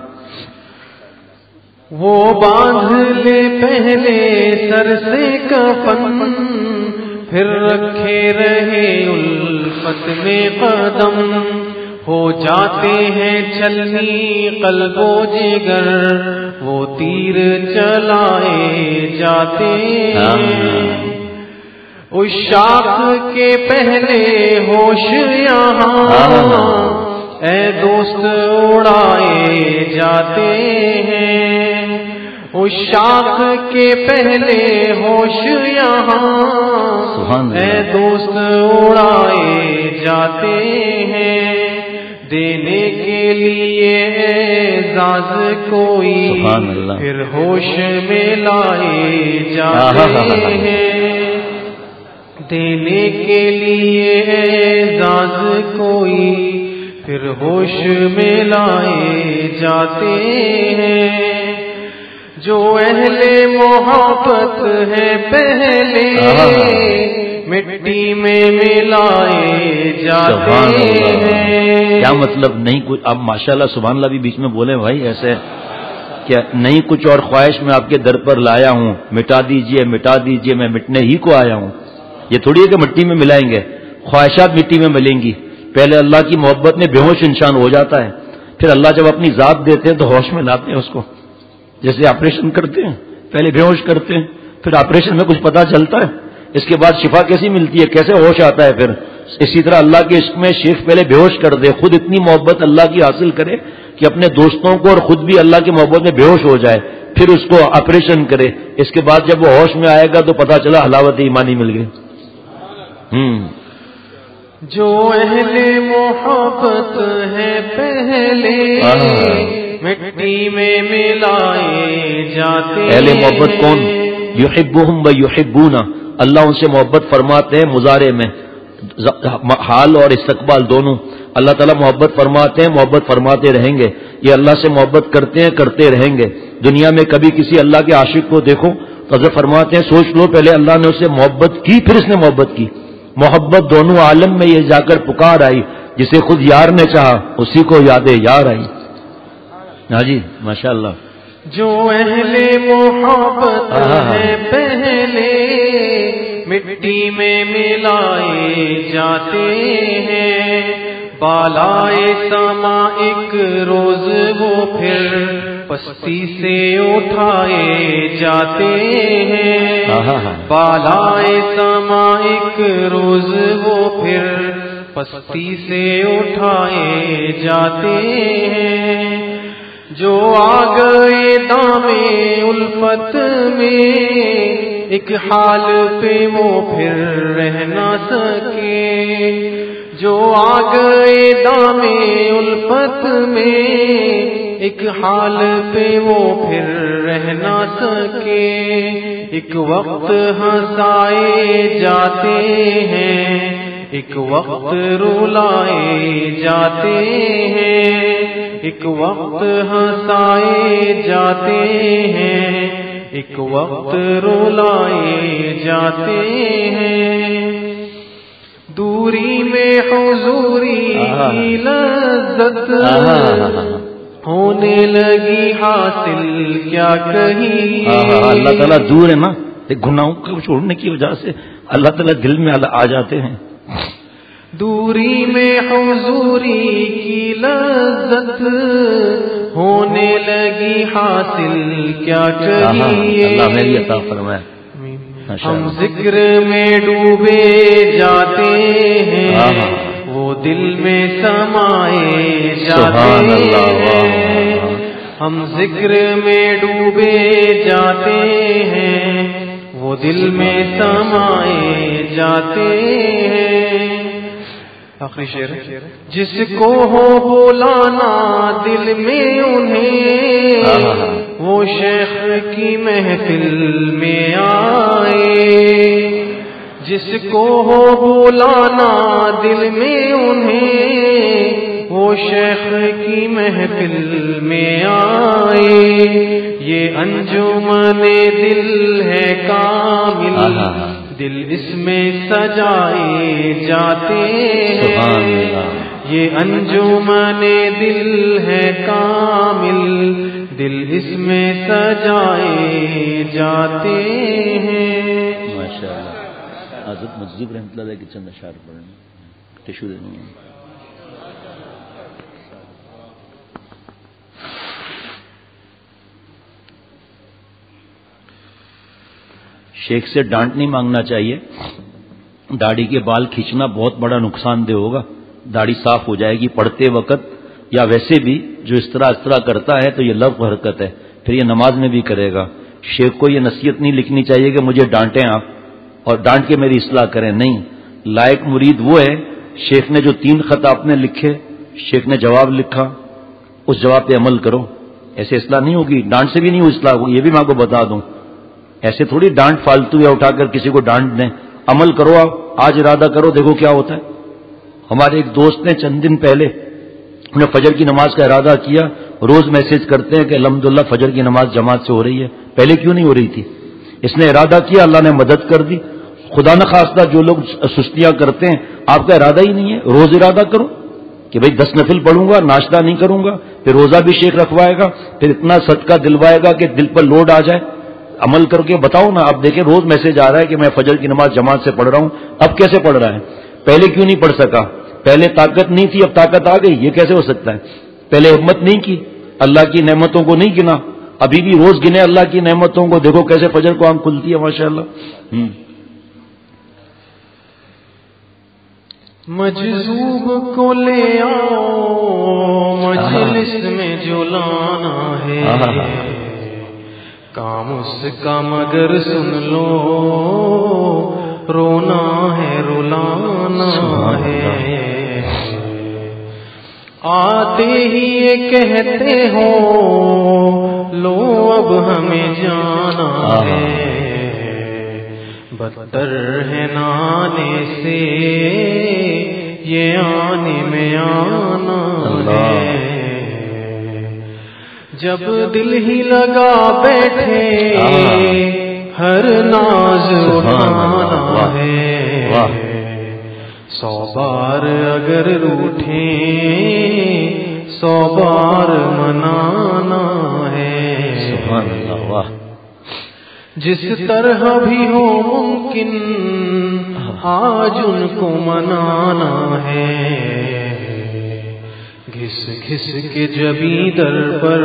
وہ باندھ لے پہلے سر سے کفن، پھر رکھے رہے الفت میں قدم۔ ہو جاتے ہیں چھلنی قلب و جگر، وہ تیر چلائے جاتے ہیں۔ عشاق کے پہلے ہوش یہاں اے دوست اڑائے جاتے ہیں۔ عشاق کے پہلے ہوش یہاں اے دوست اڑائے جاتے ہیں۔ دینے کے لیے اعزاز کوئی پھر ہوش میں لائے جاتے ہیں۔ دینے کے لیے اعزاز کوئی پھر ہوش میں لائے جاتے ہیں۔ جو اہل محبت ہے پہلے مٹی میں ملائے جاتے ہیں۔ کیا مطلب نہیں کچھ؟ آپ ماشاءاللہ سبحان اللہ بھی بیچ میں بولے بھائی، ایسے کیا نہیں کچھ اور خواہش میں آپ کے در پر لایا ہوں، مٹا دیجئے مٹا دیجئے، میں مٹنے ہی کو آیا ہوں۔ یہ تھوڑی ہے کہ مٹی میں ملائیں گے، خواہشات مٹی میں ملیں گی۔ پہلے اللہ کی محبت میں بے ہوش انسان ہو جاتا ہے، پھر اللہ جب اپنی ذات دیتے ہیں تو ہوش میں لاتے ہیں اس کو، جیسے آپریشن کرتے ہیں، پہلے بے ہوش کرتے ہیں، پھر آپریشن میں کچھ پتا چلتا ہے، اس کے بعد شفا کیسی ملتی ہے، کیسے ہوش آتا ہے پھر۔ اسی طرح اللہ کے عشق میں شیخ پہلے بے ہوش کر دے، خود اتنی محبت اللہ کی حاصل کرے کہ اپنے دوستوں کو اور خود بھی اللہ کی محبت میں بے ہوش ہو جائے، پھر اس کو آپریشن کرے، اس کے بعد جب وہ ہوش میں آئے گا تو پتا چلا حلاوت ایمانی مل گئی۔ جو اہل محبت ہے پہلے مٹی میں ملائے جاتے ہیں۔ اہل محبت کون؟ یحبہم و یحبون، اللہ ان سے محبت فرماتے ہیں مضارع میں، حال اور استقبال دونوں۔ اللہ تعالیٰ محبت فرماتے ہیں، محبت فرماتے رہیں گے، یہ اللہ سے محبت کرتے ہیں، کرتے رہیں گے۔ دنیا میں کبھی کسی اللہ کے عاشق کو دیکھو تو حضرت فرماتے ہیں سوچ لو پہلے اللہ نے اسے محبت کی پھر اس نے محبت کی، محبت دونوں عالم میں یہ جا کر پکار آئی، جسے خود یار نے چاہا اسی کو یاد یار آئی۔ ہاں جی ماشاءاللہ۔ جو اہل محبت ہے پہلے مٹی میں ملائے جاتے ہیں، بالائے سما ایک روز وہ پھر پستی سے اٹھائے جاتے ہیں۔ بالائے سما ایک روز وہ پھر پستی سے اٹھائے جاتے ہیں۔ جو آ گئے دامے الفت میں ایک حال پہ وہ پھر رہ نہ سکے، جو آ گئے دامے الفت میں ایک حال پہ وہ پھر رہ نہ سکے۔ ایک وقت ہنسائے جاتے ہیں، ایک وقت رلائے جاتے ہیں، ایک وقت ہنسائے جاتے ہیں، ایک وقت رلائے جاتے ہیں۔ دوری میں حضوری کی لذت ہونے لگی حاصل کیا کہیں۔ اللہ تعالیٰ دور ہے نا، گناہوں کو چھوڑنے کی وجہ سے اللہ تعالیٰ دل میں آ جاتے ہیں۔ دوری میں حضوری کی لذت ہونے لگی حاصل کیا کہیں۔ اللہ میری عطا فرمائے۔ ہم ذکر میں ڈوبے جاتے ہیں، وہ دل میں سمائے جاتے ہیں۔ ہم ذکر میں ڈوبے جاتے ہیں، وہ دل میں سمائے جاتے ہیں۔ آخری شعر، جس کو ہو بلانا دل میں انہیں، وہ شیخ کی محفل میں آئے۔ جس کو ہو بلانا دل میں انہیں، وہ شیخ کی محفل میں آئے۔ یہ انجمن دل ہے کامل، دل اس میں سجائے جاتے ہیں۔ یہ انجمن دل ہے کامل، دل اس میں سجائے جاتے ہیں۔ ماشاءاللہ۔ حضرت مجذوب رحمۃ اللہ کے چند اشعار پڑھیں، ٹشو دینے ہیں۔ شیخ سے ڈانٹ نہیں مانگنا چاہیے۔ داڑھی کے بال کھینچنا بہت بڑا نقصان دہ ہوگا، داڑھی صاف ہو جائے گی پڑھتے وقت، یا ویسے بھی جو اس طرح کرتا ہے تو یہ لغو حرکت ہے، پھر یہ نماز میں بھی کرے گا۔ شیخ کو یہ نصیحت نہیں لکھنی چاہیے کہ مجھے ڈانٹیں آپ اور ڈانٹ کے میری اصلاح کریں، نہیں۔ لائق مرید وہ ہے، شیخ نے جو 3 خط آپ نے لکھے، شیخ نے جواب لکھا، اس جواب پہ عمل کرو، ایسے اصلاح نہیں ہوگی، ڈانٹ سے بھی نہیں ہو اصلاح ہوگی، یہ بھی میں آپ کو بتا دوں۔ ایسے تھوڑی ڈانٹ فالتو یا اٹھا کر کسی کو ڈانٹ دیں، عمل کرو، آپ آج ارادہ کرو، دیکھو کیا ہوتا ہے۔ ہمارے ایک دوست نے چند دن پہلے انہیں فجر کی نماز کا ارادہ کیا، روز میسج کرتے ہیں کہ الحمدللہ فجر کی نماز جماعت سے ہو رہی ہے، پہلے کیوں نہیں ہو رہی تھی؟ اس نے ارادہ کیا، اللہ نے مدد کر دی۔ خدا نخواستہ جو لوگ سستیاں کرتے ہیں، آپ کا ارادہ ہی نہیں ہے، روز ارادہ کرو کہ بھئی 10 نفل پڑھوں گا، ناشتہ نہیں کروں گا، پھر روزہ بھی شیخ رکھوائے گا، پھر اتنا صدقہ دلوائے گا کہ دل پر لوڈ آ جائے۔ عمل کر کے بتاؤ نا، آپ دیکھیں روز میسج آ رہا ہے کہ میں فجر کی نماز جماعت سے پڑھ رہا ہوں، اب کیسے پڑھ رہا ہے؟ پہلے کیوں نہیں پڑھ سکا؟ پہلے طاقت نہیں تھی، اب طاقت آ گئی، یہ کیسے ہو سکتا ہے؟ پہلے ہمت نہیں کی، اللہ کی نعمتوں کو نہیں گنا، ابھی بھی روز گنے اللہ کی نعمتوں کو، دیکھو کیسے فجر کو آنکھ کھلتی ہے ماشاءاللہ۔ مجذوب کو لے آؤ مجلس میں جو لانا ہے، کام اس کا مگر سن لو، رونا ہے رلانا ہے۔ آتے ہی یہ کہتے ہو لو اب ہمیں جانا ہے، بدتر ہے نانے سے یہ آنے میں آنا ہے۔ جب دل ہی لگا بیٹھے ہر ناز اٹھانا ہے، 100 بار اگر روٹھیں 100 بار منانا ہے۔ سبحان اللہ، واہ۔ جس طرح بھی ہو ممکن آج ان کو منانا ہے، گھس گھس کے جبیں در پر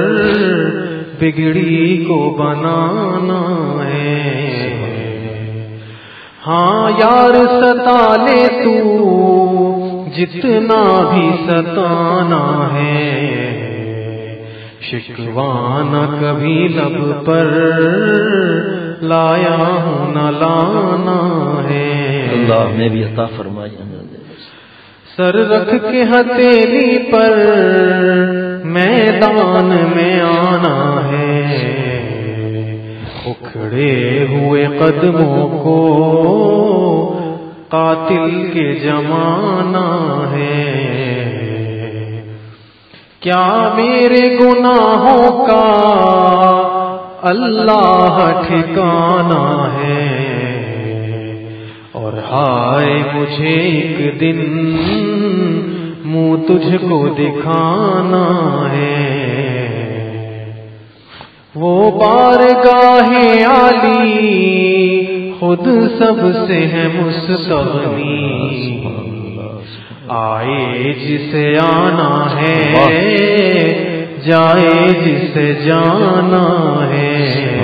بگڑی کو بنانا ہے۔ ہاں یار ستا لے تو جتنا بھی ستانا ہے، شکوانہ کبھی لب پر لایا ہوں نہ لانا ہے۔ اللہ نے بھی عطا فرمائی۔ سر رکھ کے ہتھیلی پر میدان میں آنا ہے، اکھڑے ہوئے قدموں کو قاتل کے جمانا ہے، کیا میرے گناہوں کا اللہ ٹھکانا ہے، اور ہائے مجھے ایک دن منہ تجھ کو دکھانا ہے، وہ بارگاہ عالی خود سب سے ہے مستغنی، آئے جسے آنا ہے جائے جسے جانا ہے،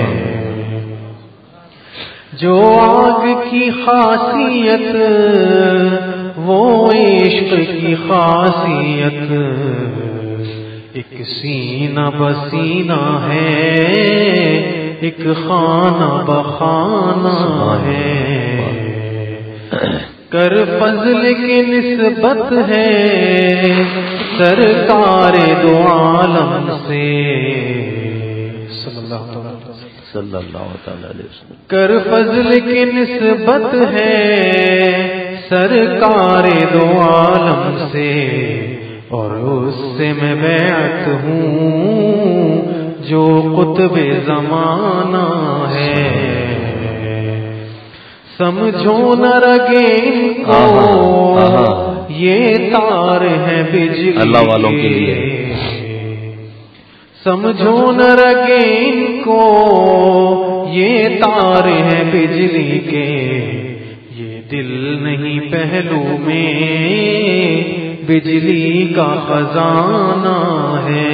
جو آگ کی خاصیت وہ عشق کی خاصیت، ایک سینہ بسینہ ہے ایک خانہ بخانہ ہے، کر فضل کی نسبت ہے سرکار دو عالم سے، صلی اللہ علیہ وسلم، کر فضل کی نسبت ہے سرکار دو عالم سے، اور اس سے میں بیعت ہوں جو قطب زمانہ ہے، سمجھو نہ رگے ان کو یہ تار ہے بجلی اللہ والوں کے لیے، سمجھو نہ رگے ان کو یہ تار ہے بجلی کے، یہ دل نہیں پہلو میں بجلی کا خزانہ ہے،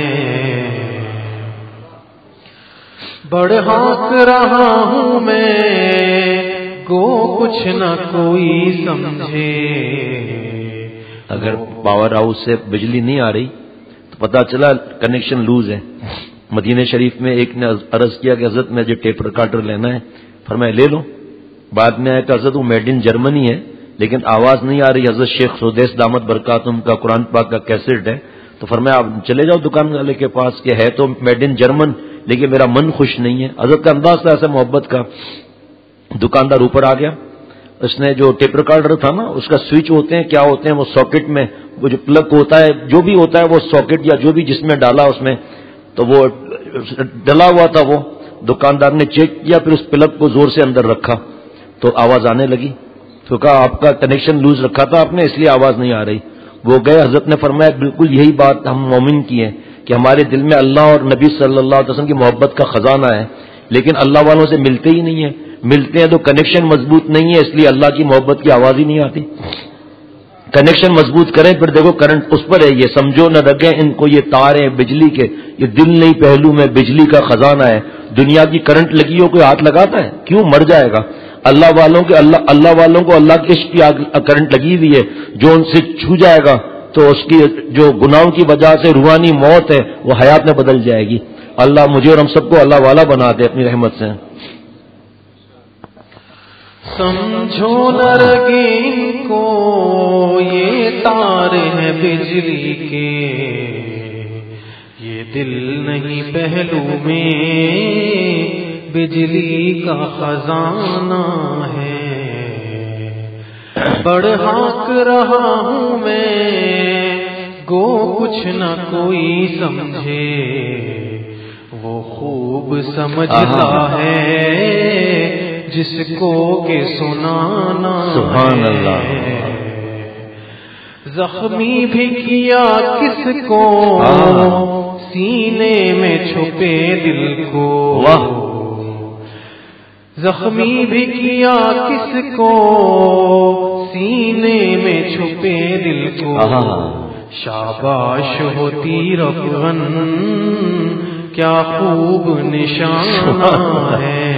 بڑھاک رہا ہوں میں کو کچھ نہ کوئی سمجھے، اگر پاور ہاؤس سے بجلی نہیں آ رہی تو پتہ چلا کنیکشن لوز ہے۔ مدینہ شریف میں ایک نے عرض کیا کہ حضرت میں جو ٹیپ ریکارڈر لینا ہے، فرمایا لے لو، بعد میں آیا کہ حضرت وہ میڈ ان جرمنی ہے لیکن آواز نہیں آ رہی، حضرت شیخ سودیس دامت برکاتہم کا قرآن پاک کا کیسٹ ہے، تو فرمایا آپ چلے جاؤ دکان والے کے پاس کہ ہے تو میڈ ان جرمن لیکن میرا من خوش نہیں ہے۔ حضرت کا انداز تھا ایسا محبت کا، دکاندار اوپر آ گیا، اس نے جو ٹیپ ریکارڈر تھا نا اس کا سوئچ ہوتے ہیں کیا ہوتے ہیں وہ ساکٹ میں وہ جو پلگ ہوتا ہے جو بھی ہوتا ہے وہ ساکٹ یا جو بھی جس میں ڈالا اس میں تو وہ ڈلا ہوا تھا، وہ دکاندار نے چیک کیا پھر اس پلگ کو زور سے اندر رکھا تو آواز آنے لگی، تو کہا آپ کا کنیکشن لوز رکھا تھا آپ نے اس لیے آواز نہیں آ رہی۔ وہ گئے، حضرت نے فرمایا بالکل یہی بات ہم مومن کی ہے کہ ہمارے دل میں اللہ اور نبی صلی اللہ علیہ وسلم کی محبت کا خزانہ ہے، لیکن اللہ والوں سے ملتے ہی نہیں ہیں، ملتے ہیں تو کنیکشن مضبوط نہیں ہے اس لیے اللہ کی محبت کی آواز ہی نہیں آتی۔ کنیکشن مضبوط کریں پھر دیکھو کرنٹ اس پر ہے، یہ سمجھو نہ رگیں ان کو یہ تاریں بجلی کے، یہ دل نہیں پہلو میں بجلی کا خزانہ ہے۔ دنیا کی کرنٹ لگی ہو کوئی ہاتھ لگاتا ہے؟ کیوں؟ مر جائے گا۔ اللہ والوں کو اللہ کے عشق کی کرنٹ لگی ہوئی ہے، جو ان سے چھو جائے گا تو اس کی جو گناہوں کی وجہ سے روحانی موت ہے وہ حیات میں بدل جائے گی۔ اللہ مجھے اور ہم سب کو اللہ والا بنا دے اپنی رحمت سے۔ سمجھو نہ رگے ان کو یہ تار ہے بجلی کے، یہ دل نہیں پہلو میں بجلی کا خزانہ ہے، بڑھاک رہا ہوں میں گو کچھ نہ کوئی سمجھے، وہ خوب سمجھتا ہے جس کو کہ سنانا سبحان اللہ۔ زخمی بھی کیا کس کو سینے میں چھپے دل کو، زخمی بھی کیا کس کو سینے میں چھپے دل کو، شاباش ہوتی رفغن کیا خوب نشانہ ہے،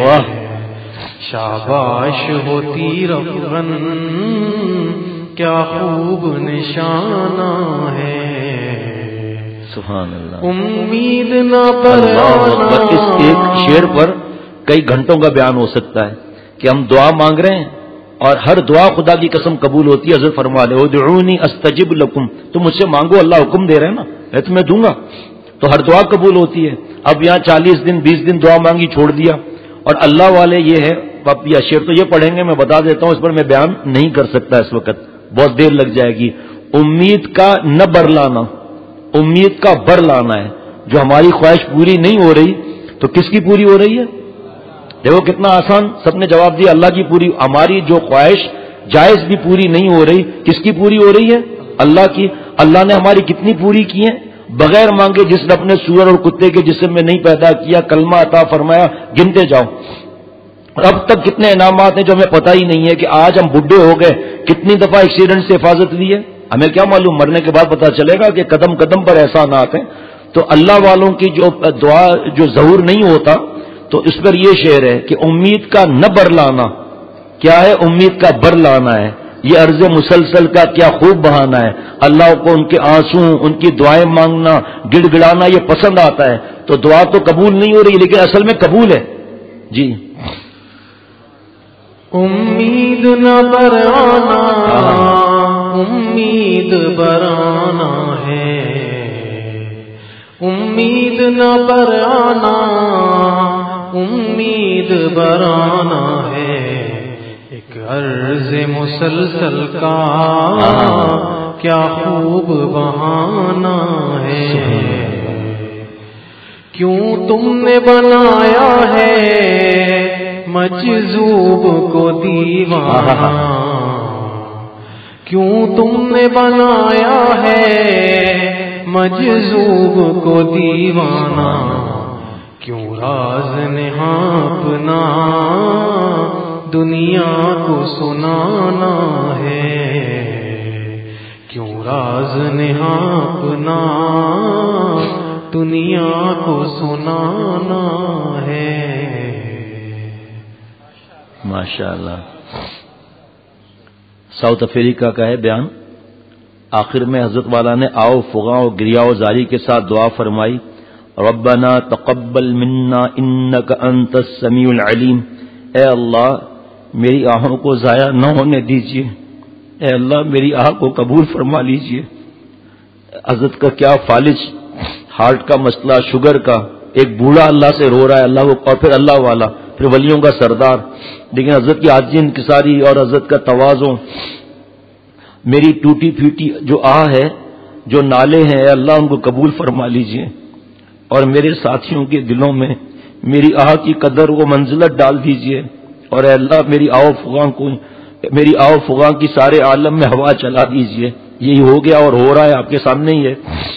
شاباش ہوتی رفغن کیا خوب نشانہ ہے، سبحان اللہ۔ امید نہ پر اس ایک شعر پر کئی گھنٹوں کا بیان ہو سکتا ہے کہ ہم دعا مانگ رہے ہیں اور ہر دعا خدا کی قسم قبول ہوتی ہے۔ حضرت فرما لے ادعونی استجب لکم، تم مجھ سے مانگو، اللہ حکم دے رہے ہیں نا، میں تمہیں دوں گا، تو ہر دعا قبول ہوتی ہے۔ اب یہاں 40 دن 20 دن دعا مانگی چھوڑ دیا اور اللہ والے یہ ہے، یا شعر تو یہ پڑھیں گے، میں بتا دیتا ہوں، اس پر میں بیان نہیں کر سکتا اس وقت، بہت دیر لگ جائے گی. امید کا نہ برلانا، امید کا برلانا ہے. جو ہماری خواہش پوری نہیں ہو رہی تو کس کی پوری ہو رہی ہے؟ دیکھو کتنا آسان، سب نے جواب دیا، اللہ کی پوری. ہماری جو خواہش جائز بھی پوری نہیں ہو رہی، کس کی پوری ہو رہی ہے؟ اللہ کی. اللہ نے ہماری کتنی پوری کی ہیں بغیر مانگے، جس نے اپنے سور اور کتے کے جسم میں نہیں پیدا کیا، کلمہ عطا فرمایا، گنتے جاؤ. اور اب تک کتنے انعامات ہیں جو ہمیں پتہ ہی نہیں ہے کہ آج ہم بڈھے ہو گئے کتنی دفعہ ایکسیڈنٹ سے حفاظت لی ہے، ہمیں کیا معلوم، مرنے کے بعد پتہ چلے گا کہ قدم قدم پر احسانات ہیں. تو اللہ والوں کی جو دعا جو ظہور نہیں ہوتا، تو اس پر یہ شعر ہے کہ امید کا نہ برلانا. کیا ہے؟ امید کا برلانا ہے. یہ عرض مسلسل کا کیا خوب بہانا ہے. اللہ کو ان کے آنسو، ان کی دعائیں مانگنا، گڑ گڑانا یہ پسند آتا ہے. تو دعا تو قبول نہیں ہو رہی لیکن اصل میں قبول ہے. جی امید نہ برانا، امید برانا ہے، امید نہ برانا، امید برانا ہے. ایک عرض مسلسل کا کیا خوب بہانا ہے. کیوں تم نے بنایا ہے مجذوب کو دیوانہ، کیوں تم نے بنایا ہے مجذوب کو دیوانہ. کیوں راز نہاں اپنا دنیا کو سنانا ہے. کیوں راز نہاں اپنا دنیا کو سنانا ہے. ماشاءاللہ. ساؤتھ افریقہ کا ہے بیان. آخر میں حضرت والا نے آؤ فغاں و گریا و زاری کے ساتھ دعا فرمائی، ربنا تقبل منا انک انت السمیع العلیم. اے اللہ میری آہوں کو ضائع نہ ہونے دیجیے، اے اللہ میری آہ کو قبول فرما لیجیے. حضرت کا کیا فالج ہارٹ کا مسئلہ، شوگر کا، ایک بوڑھا اللہ سے رو رہا ہے، اللہ اور پھر اللہ والا، پھر ولیوں کا سردار. لیکن حضرت کی عاجزی انکساری اور حضرت کا تواضع. میری ٹوٹی پھوٹی جو آہ ہے، جو نالے ہیں، اے اللہ ان کو قبول فرما لیجیے، اور میرے ساتھیوں کے دلوں میں میری آہ کی قدر و منزلت ڈال دیجیے. اور اے اللہ میری آؤ فغاں کی سارے عالم میں ہوا چلا دیجیے. یہی ہو گیا اور ہو رہا ہے، آپ کے سامنے ہی ہے.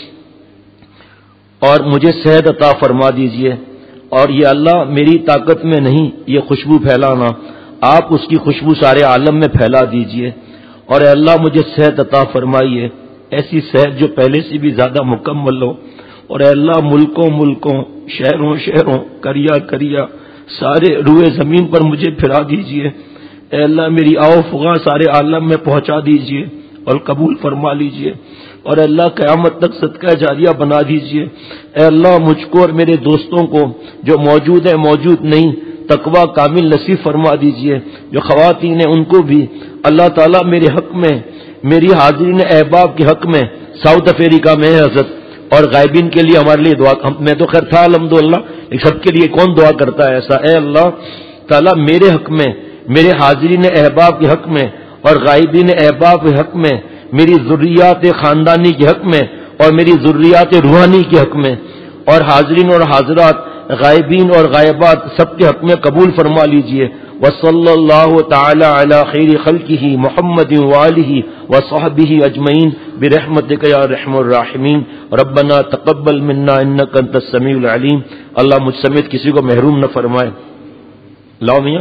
اور مجھے صحت عطا فرما دیجیے. اور یہ اللہ میری طاقت میں نہیں یہ خوشبو پھیلانا، آپ اس کی خوشبو سارے عالم میں پھیلا دیجیے. اور اے اللہ مجھے صحت عطا فرمائیے، ایسی صحت جو پہلے سے بھی زیادہ مکمل ہو. اور اے اللہ ملکوں ملکوں، شہروں شہروں، کریا کریا سارے روئے زمین پر مجھے پھرا دیجیے. اے اللہ میری آؤ فغاں سارے عالم میں پہنچا دیجیے اور قبول فرما لیجیے. اور اے اللہ قیامت تک صدقہ جاریہ بنا دیجیے. اے اللہ مجھ کو اور میرے دوستوں کو جو موجود ہیں موجود نہیں تقوی کامل نصیب فرما دیجیے. جو خواتین ہیں ان کو بھی اللہ تعالیٰ میرے حق میں، میری حاضرین احباب کے حق میں، ساؤتھ افریقہ میں ہے حضرت، اور غائبین کے لیے ہمارے لیے دعا. میں تو خیر تھا الحمدللہ، سب کے لیے کون دعا کرتا ہے ایسا. اے اللہ تعالیٰ میرے حق میں، میرے حاضرین احباب کے حق میں اور غائبین احباب کے حق میں، میری ذریات خاندانی کے حق میں اور میری ذریات روحانی کے حق میں، اور حاضرین اور حاضرات، غائبین اور غائبات سب کے حق میں قبول فرما لیجئے. وصلی اللہ تعالی علی خیر خلقہ محمد وآلہ وصحبہ اجمعین برحمتک یا ارحم الراحمین. ربنا تقبل منا انک انت السمیع العلیم. اللہ مجھ سمیت کسی کو محروم نہ فرمائے. لاؤ میاں.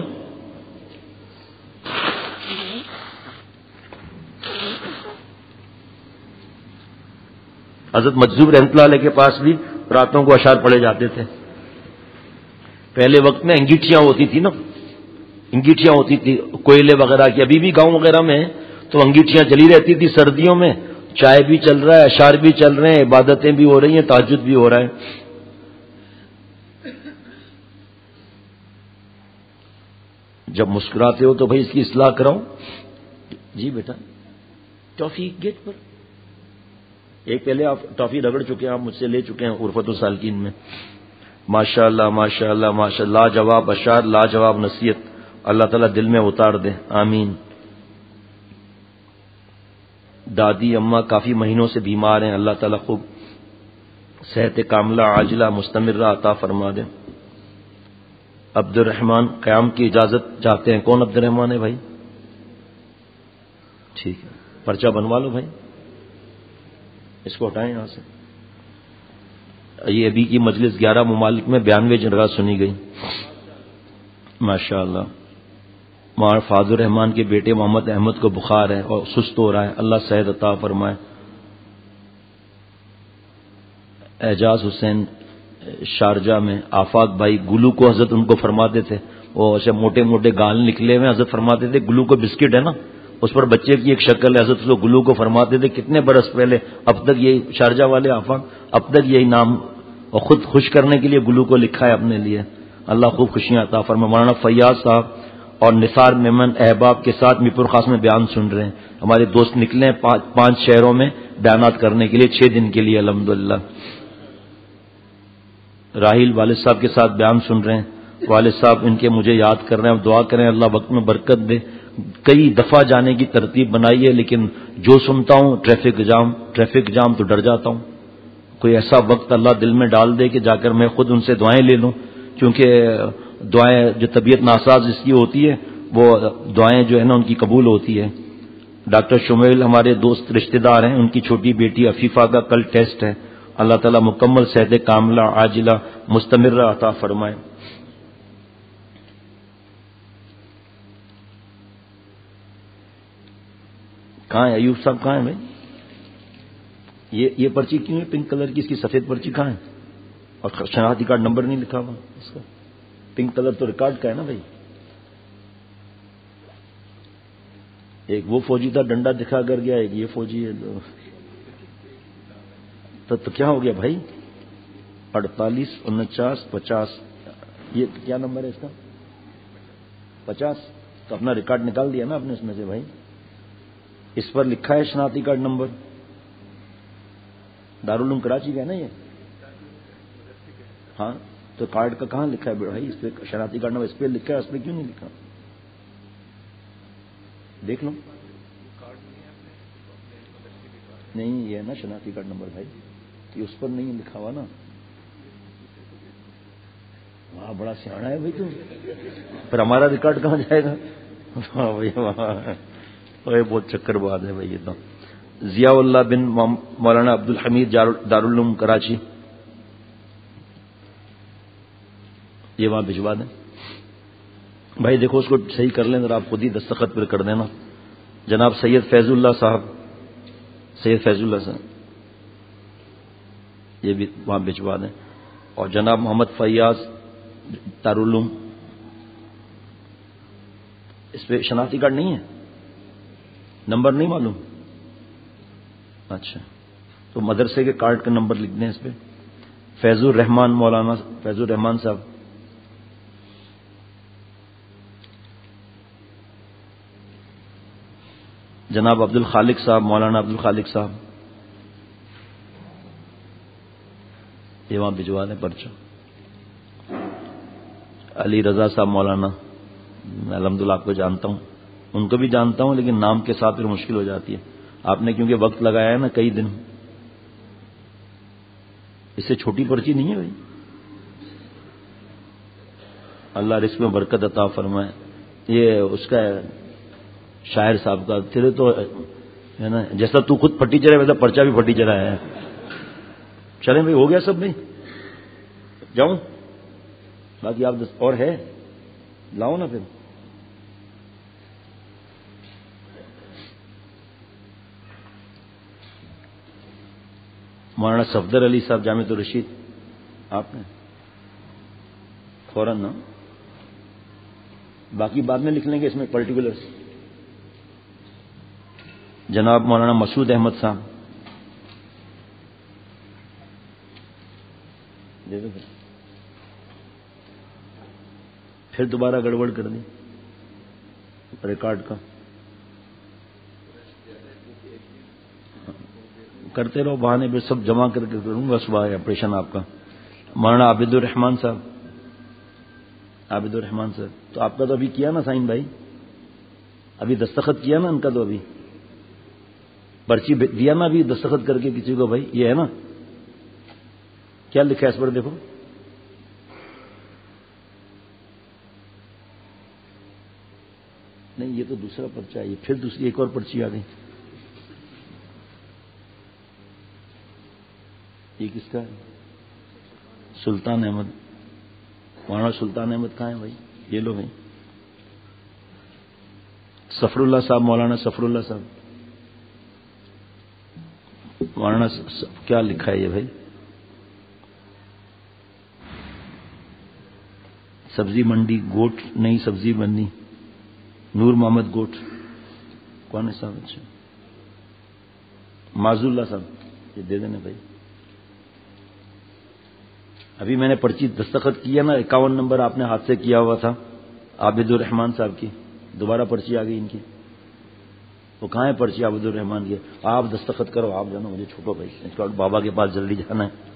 حضرت مجذوب رحمۃ اللہ علیہ کے پاس بھی راتوں کو اشعار پڑھے جاتے تھے. پہلے وقت میں انگیٹھیاں ہوتی تھی نا، انگیٹھیاں ہوتی تھی کوئلے وغیرہ کی. ابھی بھی گاؤں وغیرہ میں تو انگیٹھیاں جلی رہتی تھی سردیوں میں. چائے بھی چل رہا ہے، اشعار بھی چل رہے ہیں، عبادتیں بھی ہو رہی ہیں، تہجد بھی ہو رہا ہے. جب مسکراتے ہو تو بھائی اس کی اصلاح کراؤ. جی بیٹا ٹافی گیٹ پر ایک پہلے آپ ٹافی رگڑ چکے ہیں، آپ مجھ سے لے چکے ہیں عرفت السالکین میں. ماشاء اللہ ماشاء اللہ ماشاء اللہ، لاجواب اشعار، لاجواب نصیحت، اللہ تعالیٰ دل میں اتار دے، آمین۔ دادی اماں کافی مہینوں سے بیمار ہیں، اللہ تعالیٰ خوب صحت کاملہ عاجلہ مستمرہ عطا فرما دے۔ عبد الرحمان قیام کی اجازت چاہتے ہیں، کون عبد الرحمان ہے بھائی؟ ٹھیک ہے، پرچہ بنوا لو بھائی، اس کو ہٹائیں یہاں سے۔ یہ ابھی کی مجلس 11 ممالک میں 92 جگہ سنی گئی، ماشاء اللہ۔ فاضل الرحمان کے بیٹے محمد احمد کو بخار ہے اور سست ہو رہا ہے، اللہ صحت عطا فرمائے۔ اعجاز حسین شارجہ میں، آفاق بھائی گلو کو حضرت ان کو فرماتے تھے، وہ ایسے موٹے موٹے گال نکلے ہوئے، حضرت فرماتے تھے گلو کو بسکٹ ہے نا، اس پر بچے کی ایک شکل ہے، حضرت اس کو گلو کو فرماتے تھے کتنے برس پہلے، اب تک یہی شارجہ والے آفاق اب تک یہی نام، اور خود خوش کرنے کے لیے گلو کو لکھا ہے اپنے لیے، اللہ خوب خوشیاں عطا فرمائے۔ مولانا فیاض صاحب اور نثار میمن احباب کے ساتھ میرپور خاص میں بیان سن رہے ہیں، ہمارے دوست نکلے ہیں 5 شہروں میں بیانات کرنے کے لیے 6 دن کے لیے، الحمدللہ۔ راہیل والد صاحب کے ساتھ بیان سن رہے ہیں، والد صاحب ان کے مجھے یاد کر رہے ہیں، دعا کریں اللہ وقت میں برکت دے۔ کئی دفعہ جانے کی ترتیب بنائی ہے لیکن جو سنتا ہوں ٹریفک جام تو ڈر جاتا ہوں، کوئی ایسا وقت اللہ دل میں ڈال دے کہ جا کر میں خود ان سے دعائیں لے لوں، کیونکہ دعائیں جو طبیعت ناساز اس کی ہوتی ہے وہ دعائیں جو ہے نا ان کی قبول ہوتی ہے۔ ڈاکٹر شمیل ہمارے دوست رشتہ دار ہیں، ان کی چھوٹی بیٹی عفیفہ کا کل ٹیسٹ ہے، اللہ تعالیٰ مکمل صحت کاملہ عاجلہ مستمرہ عطا فرمائے۔ کہاں ہے ایوب صاحب، کہاں ہے بھائی؟ یہ پرچی کیوں ہے پنک کلر کی؟ اس کی سفید پرچی کہاں ہے؟ اور شناختی کارڈ نمبر نہیں لکھا ہوا اس کا؟ پنک کلر تو ریکارڈ کا ہے نا بھائی۔ ایک وہ فوجی تھا ڈنڈا دکھا کر گیا، ایک یہ فوجی ہے تو کیا ہو گیا بھائی؟ 48 49 50، یہ کیا نمبر ہے اس کا؟ 50 تو اپنا ریکارڈ نکال دیا نا آپ نے اس میں سے بھائی، اس پر لکھا ہے شناختی کارڈ نمبر، دارالعلوم کراچی کا ہے نا یہ؟ ہاں تو کارڈ کا کہاں لکھا ہے بھائی؟ اس پہ شناختی کارڈ نمبر اس پہ لکھا ہے، اس پہ کیوں نہیں لکھا؟ دیکھ لو، نہیں یہ ہے نا شناختی کارڈ نمبر بھائی، یہ اس پر نہیں لکھا ہوا نا۔ وہاں بڑا سیاڑا ہے بھائی تم، پھر ہمارا ریکارڈ کہاں جائے گا؟ بہت چکر بات ہے بھائی یہ تو۔ ضیاء اللہ بن مولانا عبد الحمید دارالعلوم کراچی، یہ وہاں بھجوا دیں بھائی، دیکھو اس کو صحیح کر لیں ذرا، آپ خود ہی دستخط پر کر دینا۔ جناب سید فیض اللہ صاحب، سید فیض اللہ صاحب یہ بھی وہاں بھجوا دیں، اور جناب محمد فیاض دارالعلوم، اس پہ شناختی کارڈ نہیں ہے، نمبر نہیں معلوم؟ اچھا تو مدرسے کے کارڈ کا نمبر لکھ دیں اس پہ۔ فیض الرحمان، مولانا فیض الرحمان صاحب، جناب عبد الخالق صاحب، مولانا عبد الخالق صاحب، یہ وہاں بھجوا دیں پرچہ۔ علی رضا صاحب مولانا، میں الحمدللہ آپ کو جانتا ہوں، ان کو بھی جانتا ہوں لیکن نام کے ساتھ پھر مشکل ہو جاتی ہے، آپ نے کیونکہ وقت لگایا ہے نا کئی دن، اس سے چھوٹی پرچی نہیں ہے بھائی، اللہ رزق میں برکت عطا فرمائے۔ یہ اس کا ہے شاعر صاحب کا، تیرے تو ہے نا جیسا تو خود پھٹی چرا ویسا پرچہ بھی پھٹی چرا ہے۔ چلیں بھائی ہو گیا سب بھائی، جاؤں باقی آپ اور ہے لاؤ نا پھر۔ مولانا صفدر علی صاحب جامعۃ الرشید، آپ نے فوراً نا، باقی بعد میں لکھ لیں گے اس میں پرٹیکولرز۔ جناب مولانا مسعود احمد صاحب، دے دو پھر دوبارہ گڑبڑ کر دی ریکارڈ کا، کرتے رہو بہانے پہ، سب جمع کر کے کروں گا صبح آپریشن آپ کا۔ مولانا عابد الرحمان صاحب، عابد الرحمان صاحب، تو آپ کا تو ابھی کیا نا سائن بھائی، ابھی دستخط کیا نا ان کا، تو ابھی پرچی دیا نا ابھی دستخط کر کے کسی کو بھائی، یہ ہے نا، کیا لکھا ہے اس پر دیکھو، نہیں یہ تو دوسرا پرچہ ہے، یہ پھر دوسری ایک اور پرچی آ گئی، یہ کس کا ہے؟ سلطان احمد، مولانا سلطان احمد کہاں ہے بھائی؟ یہ لو بھائی، سفر اللہ صاحب، مولانا سفر اللہ صاحب، مولانا کیا لکھا ہے یہ بھائی؟ سبزی منڈی گوٹ، نہیں سبزی منڈی، نور محمد گوٹ، کون ہے صاحب؟ اچھا معذ اللہ صاحب، یہ دے دینا بھائی، ابھی میں نے پرچی دستخط کیا نا، 51 نمبر آپ نے ہاتھ سے کیا ہوا تھا عابد الرحمان صاحب کی، دوبارہ پرچی آ گئی ان کی، وہ کہاں ہے پرچی عابد الرحمان کی؟ آپ دستخط کرو، آپ جانا، مجھے چھوٹو بھائی، اس کا بابا کے پاس جلدی جانا ہے۔